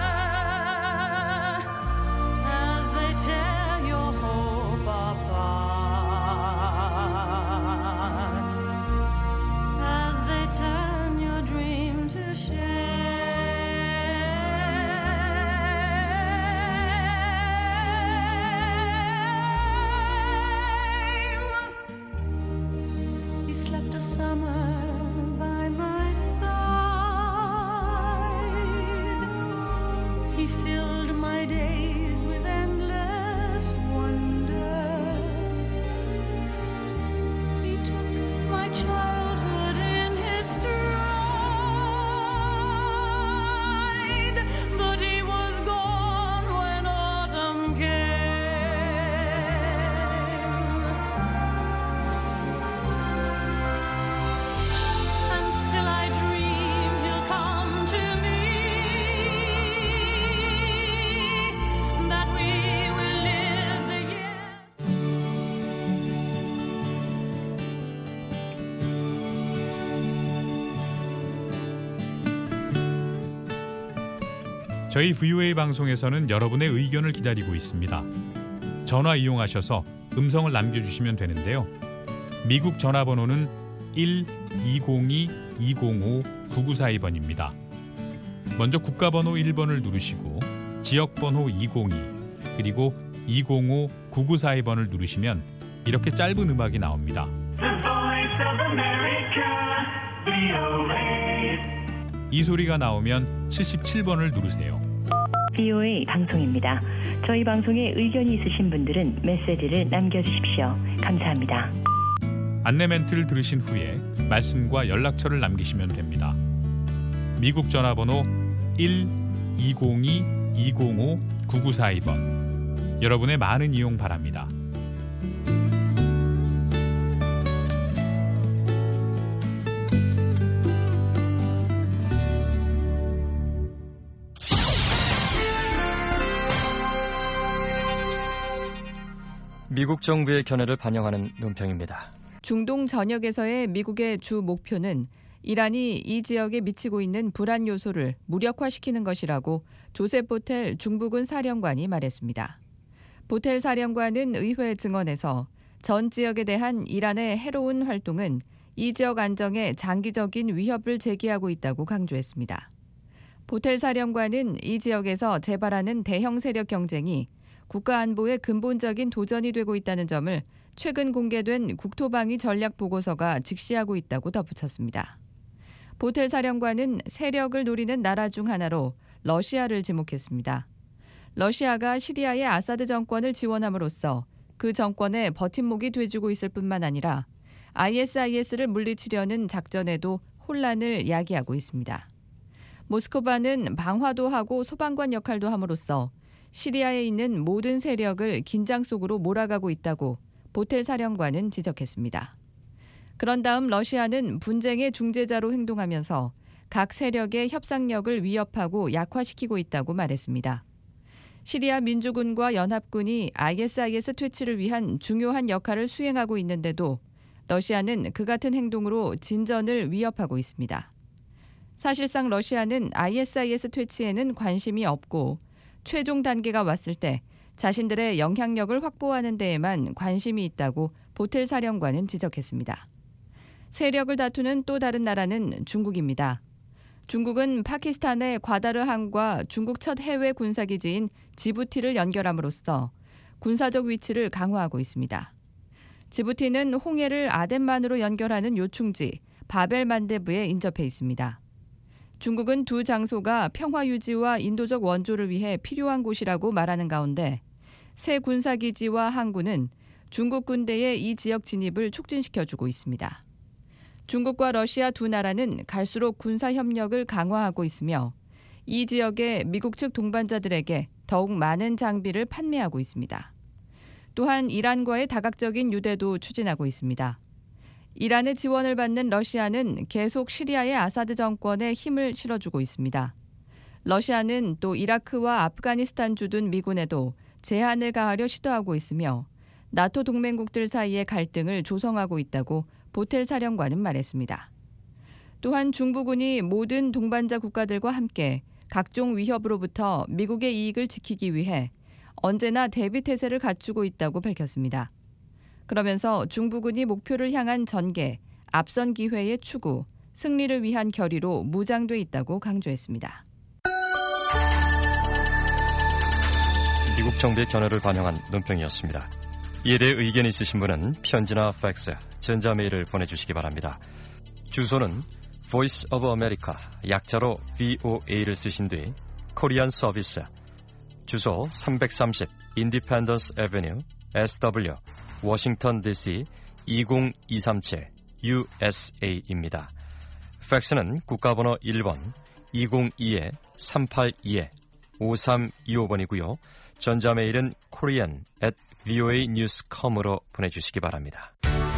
as they tear your hope apart, as they turn your dream to shame. He slept a summer by my side. He filled my days with endless wonder. He took my childhood in his stride, but he was gone when autumn came. And still I dream he'll come to me, that we will live the years. 저희 VOA 방송에서는 여러분의 의견을 기다리고 있습니다. 전화 이용하셔서 음성을 남겨주시면 되는데요. 미국 전화번호는 1-202-205-9942번입니다. 먼저 국가번호 1번을 누르시고 지역번호 202 그리고 205-9942번을 누르시면 이렇게 짧은 음악이 나옵니다. 이 소리가 나오면 77번을 누르세요. VOA 방송입니다. 저희 방송에 의견이 있으신 분들은 메시지를 남겨주십시오. 감사합니다. 안내 멘트를 들으신 후에 말씀과 연락처를 남기시면 됩니다. 미국 전화번호 1-202-205-9942번. 여러분의 많은 이용 바랍니다. 미국 정부의 견해를 반영하는 논평입니다. 중동 전역에서의 미국의 주 목표는 이란이 이 지역에 미치고 있는 불안 요소를 무력화시키는 것이라고 조셉 보텔 중부군 사령관이 말했습니다. 보텔 사령관은 의회 증언에서 전 지역에 대한 이란의 해로운 활동은 이 지역 안정에 장기적인 위협을 제기하고 있다고 강조했습니다. 보텔 사령관은 이 지역에서 재발하는 대형 세력 경쟁이 국가 안보의 근본적인 도전이 되고 있다는 점을 최근 공개된 국토방위 전략 보고서가 직시하고 있다고 덧붙였습니다. 보텔 사령관은 세력을 노리는 나라 중 하나로 러시아를 지목했습니다. 러시아가 시리아의 아사드 정권을 지원함으로써 그 정권의 버팀목이 돼주고 있을 뿐만 아니라 ISIS를 물리치려는 작전에도 혼란을 야기하고 있습니다. 모스크바는 방화도 하고 소방관 역할도 함으로써 시리아에 있는 모든 세력을 긴장 속으로 몰아가고 있다고 보텔 사령관은 지적했습니다. 그런 다음 러시아는 분쟁의 중재자로 행동하면서 각 세력의 협상력을 위협하고 약화시키고 있다고 말했습니다. 시리아 민주군과 연합군이 ISIS 퇴치를 위한 중요한 역할을 수행하고 있는데도 러시아는 그 같은 행동으로 진전을 위협하고 있습니다. 사실상 러시아는 ISIS 퇴치에는 관심이 없고 최종 단계가 왔을 때 자신들의 영향력을 확보하는 데에만 관심이 있다고 보텔 사령관은 지적했습니다. 세력을 다투는 또 다른 나라는 중국입니다. 중국은 파키스탄의 과다르항과 중국 첫 해외 군사기지인 지부티를 연결함으로써 군사적 위치를 강화하고 있습니다. 지부티는 홍해를 아덴만으로 연결하는 요충지 바벨만데브에 인접해 있습니다. 중국은 두 장소가 평화 유지와 인도적 원조를 위해 필요한 곳이라고 말하는 가운데 새 군사기지와 항구는 중국 군대의 이 지역 진입을 촉진시켜주고 있습니다. 중국과 러시아 두 나라는 갈수록 군사 협력을 강화하고 있으며 이 지역의 미국 측 동반자들에게 더욱 많은 장비를 판매하고 있습니다. 또한 이란과의 다각적인 유대도 추진하고 있습니다. 이란의 지원을 받는 러시아는 계속 시리아의 아사드 정권에 힘을 실어주고 있습니다. 러시아는 또 이라크와 아프가니스탄 주둔 미군에도 제한을 가하려 시도하고 있으며 나토 동맹국들 사이의 갈등을 조성하고 있다고 보텔 사령관은 말했습니다. 또한 중부군이 모든 동반자 국가들과 함께 각종 위협으로부터 미국의 이익을 지키기 위해 언제나 대비태세를 갖추고 있다고 밝혔습니다. 그러면서 중부군이 목표를 향한 전개, 앞선 기회의 추구, 승리를 위한 결의로 무장돼 있다고 강조했습니다. 미국 정부의 견해를 반영한 논평이었습니다. 이에 대해 의견이 있으신 분은 편지나 팩스, 전자메일을 보내주시기 바랍니다. 주소는 Voice of America, 약자로 VOA를 쓰신 뒤 코리안 서비스, 주소 330 Independence Avenue, SW, 워싱턴 DC 20237 USA입니다. 팩스는 국가번호 1번 202-382-5325번이고요. 전자메일은 korean@voanews.com으로 보내주시기 바랍니다.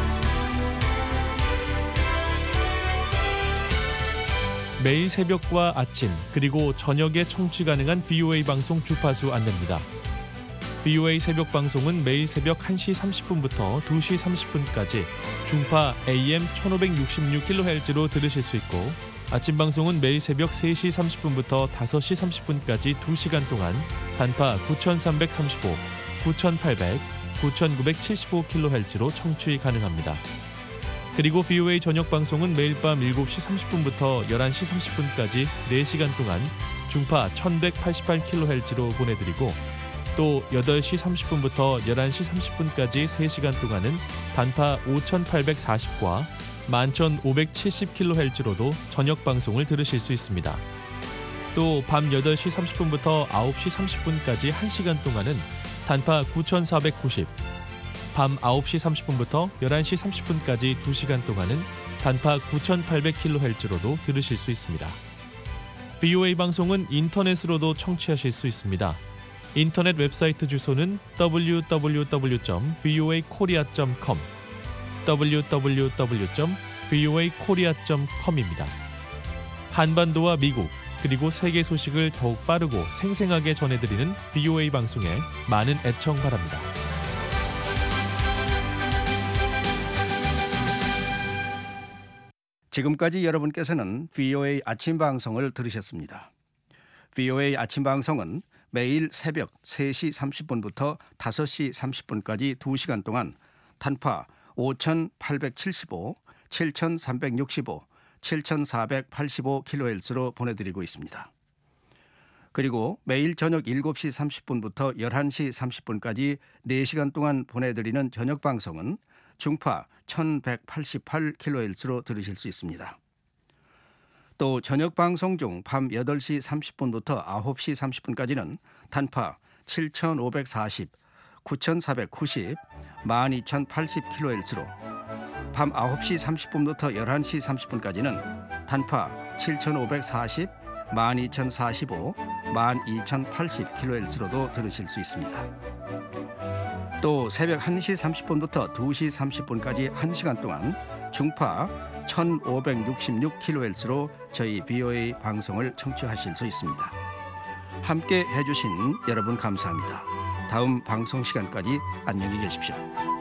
매일 새벽과 아침 그리고 저녁에 청취 가능한 VOA 방송 주파수 안내입니다. VOA 새벽 방송은 매일 새벽 1시 30분부터 2시 30분까지 중파 AM 1566kHz로 들으실 수 있고 아침 방송은 매일 새벽 3시 30분부터 5시 30분까지 2시간 동안 단파 9335, 9800, 9975kHz로 청취 가능합니다. 그리고 VOA 저녁 방송은 매일 밤 7시 30분부터 11시 30분까지 4시간 동안 중파 1188kHz로 보내드리고 또 8시 30분부터 11시 30분까지 3시간 동안은 단파 5840과 11570kHz로도 저녁 방송을 들으실 수 있습니다. 또 밤 8시 30분부터 9시 30분까지 1시간 동안은 단파 9490, 밤 9시 30분부터 11시 30분까지 2시간 동안은 단파 9800kHz로도 들으실 수 있습니다. VOA 방송은 인터넷으로도 청취하실 수 있습니다. 인터넷 웹사이트 주소는 www.voakorea.com, www.voakorea.com입니다. 한반도와 미국 그리고 세계 소식을 더욱 빠르고 생생하게 전해드리는 VOA 방송에 많은 애청 바랍니다. 지금까지 여러분께서는 VOA 아침 방송을 들으셨습니다. VOA 아침 방송은 매일 새벽 3시 30분부터 5시 30분까지 2시간 동안 단파 5875, 7365, 7485kHz로 보내드리고 있습니다. 그리고 매일 저녁 7시 30분부터 11시 30분까지 4시간 동안 보내드리는 저녁 방송은 중파 1188kHz로 들으실 수 있습니다. 또 저녁 방송 중 밤 8시 30분부터 9시 30분까지는 단파 7540, 9490, 12080kHz로 밤 9시 30분부터 11시 30분까지는 단파 7540, 12045, 12080kHz로도 들으실 수 있습니다. 또 새벽 1시 30분부터 2시 30분까지 1시간 동안 중파 1566kHz로 저희 VOA 방송을 청취하실 수 있습니다. 함께 해주신 여러분 감사합니다. 다음 방송 시간까지 안녕히 계십시오.